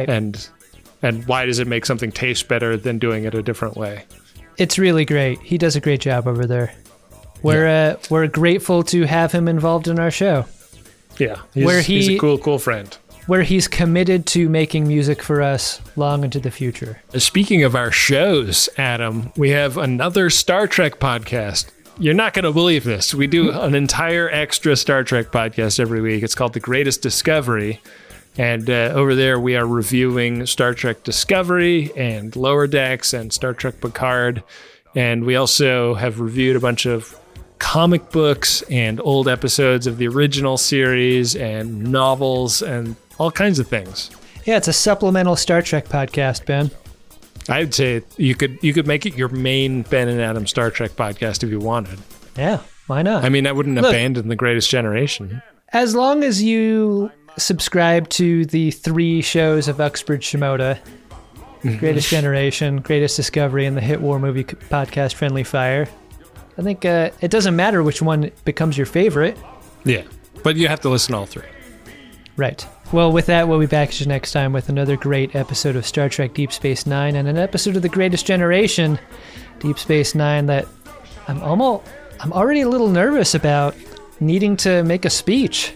why does it make something taste better than doing it a different way? It's really great. He does a great job over there. We're grateful to have him involved in our show. Yeah, he's a cool friend. Where he's committed to making music for us long into the future. Speaking of our shows, Adam, we have another Star Trek podcast. You're not going to believe this. We do an entire extra Star Trek podcast every week. It's called The Greatest Discovery. And over there, we are reviewing Star Trek Discovery and Lower Decks and Star Trek Picard. And we also have reviewed a bunch of comic books and old episodes of the original series and novels and all kinds of things. Yeah, it's a supplemental Star Trek podcast, Ben. I'd say you could make it your main Ben and Adam Star Trek podcast if you wanted. Yeah, why not? I mean, I wouldn't abandon The Greatest Generation. As long as you subscribe to the 3 shows of Uxbridge Shimoda, Greatest Generation, Greatest Discovery, and the hit war movie podcast Friendly Fire, I think it doesn't matter which one becomes your favorite. Yeah, but you have to listen to all 3. Right. Well, with that, we'll be back to you next time with another great episode of Star Trek Deep Space Nine and an episode of The Greatest Generation, Deep Space Nine, that I'm already a little nervous about needing to make a speech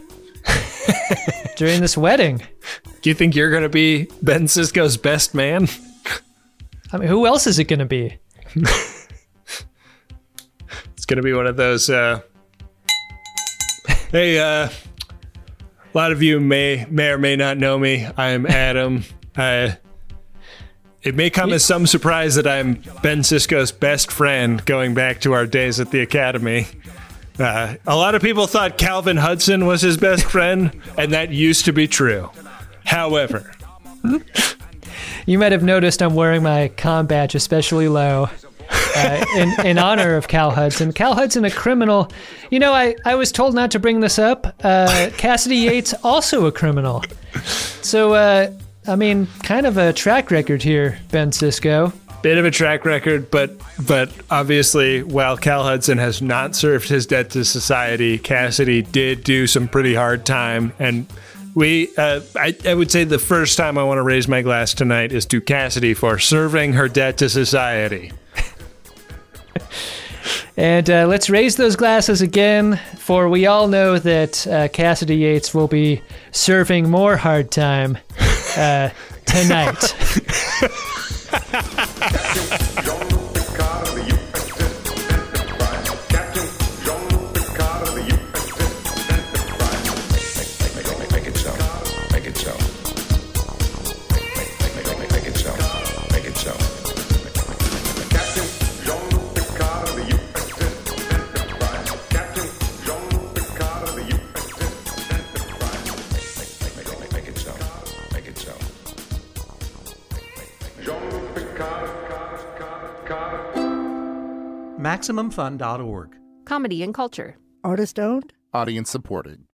during this wedding. Do you think you're going to be Ben Sisko's best man? I mean, who else is it going to be? It's going to be one of those, hey, a lot of you may or may not know me. I'm Adam. It may come as some surprise that I'm Ben Sisko's best friend going back to our days at the Academy. A lot of people thought Calvin Hudson was his best friend, and that used to be true. However, you might have noticed I'm wearing my comm badge especially low in honor of Cal Hudson. Cal Hudson, a criminal. You know, I was told not to bring this up. Cassidy Yates, also a criminal. So, I mean, kind of a track record here, Ben Sisko. Bit of a track record, but obviously, while Cal Hudson has not served his debt to society, Cassidy did do some pretty hard time. And I would say the first time I want to raise my glass tonight is to Cassidy for serving her debt to society. And let's raise those glasses again, for we all know that Cassidy Yates will be serving more hard time tonight. MaximumFun.org. Comedy and culture. Artist owned. Audience supported.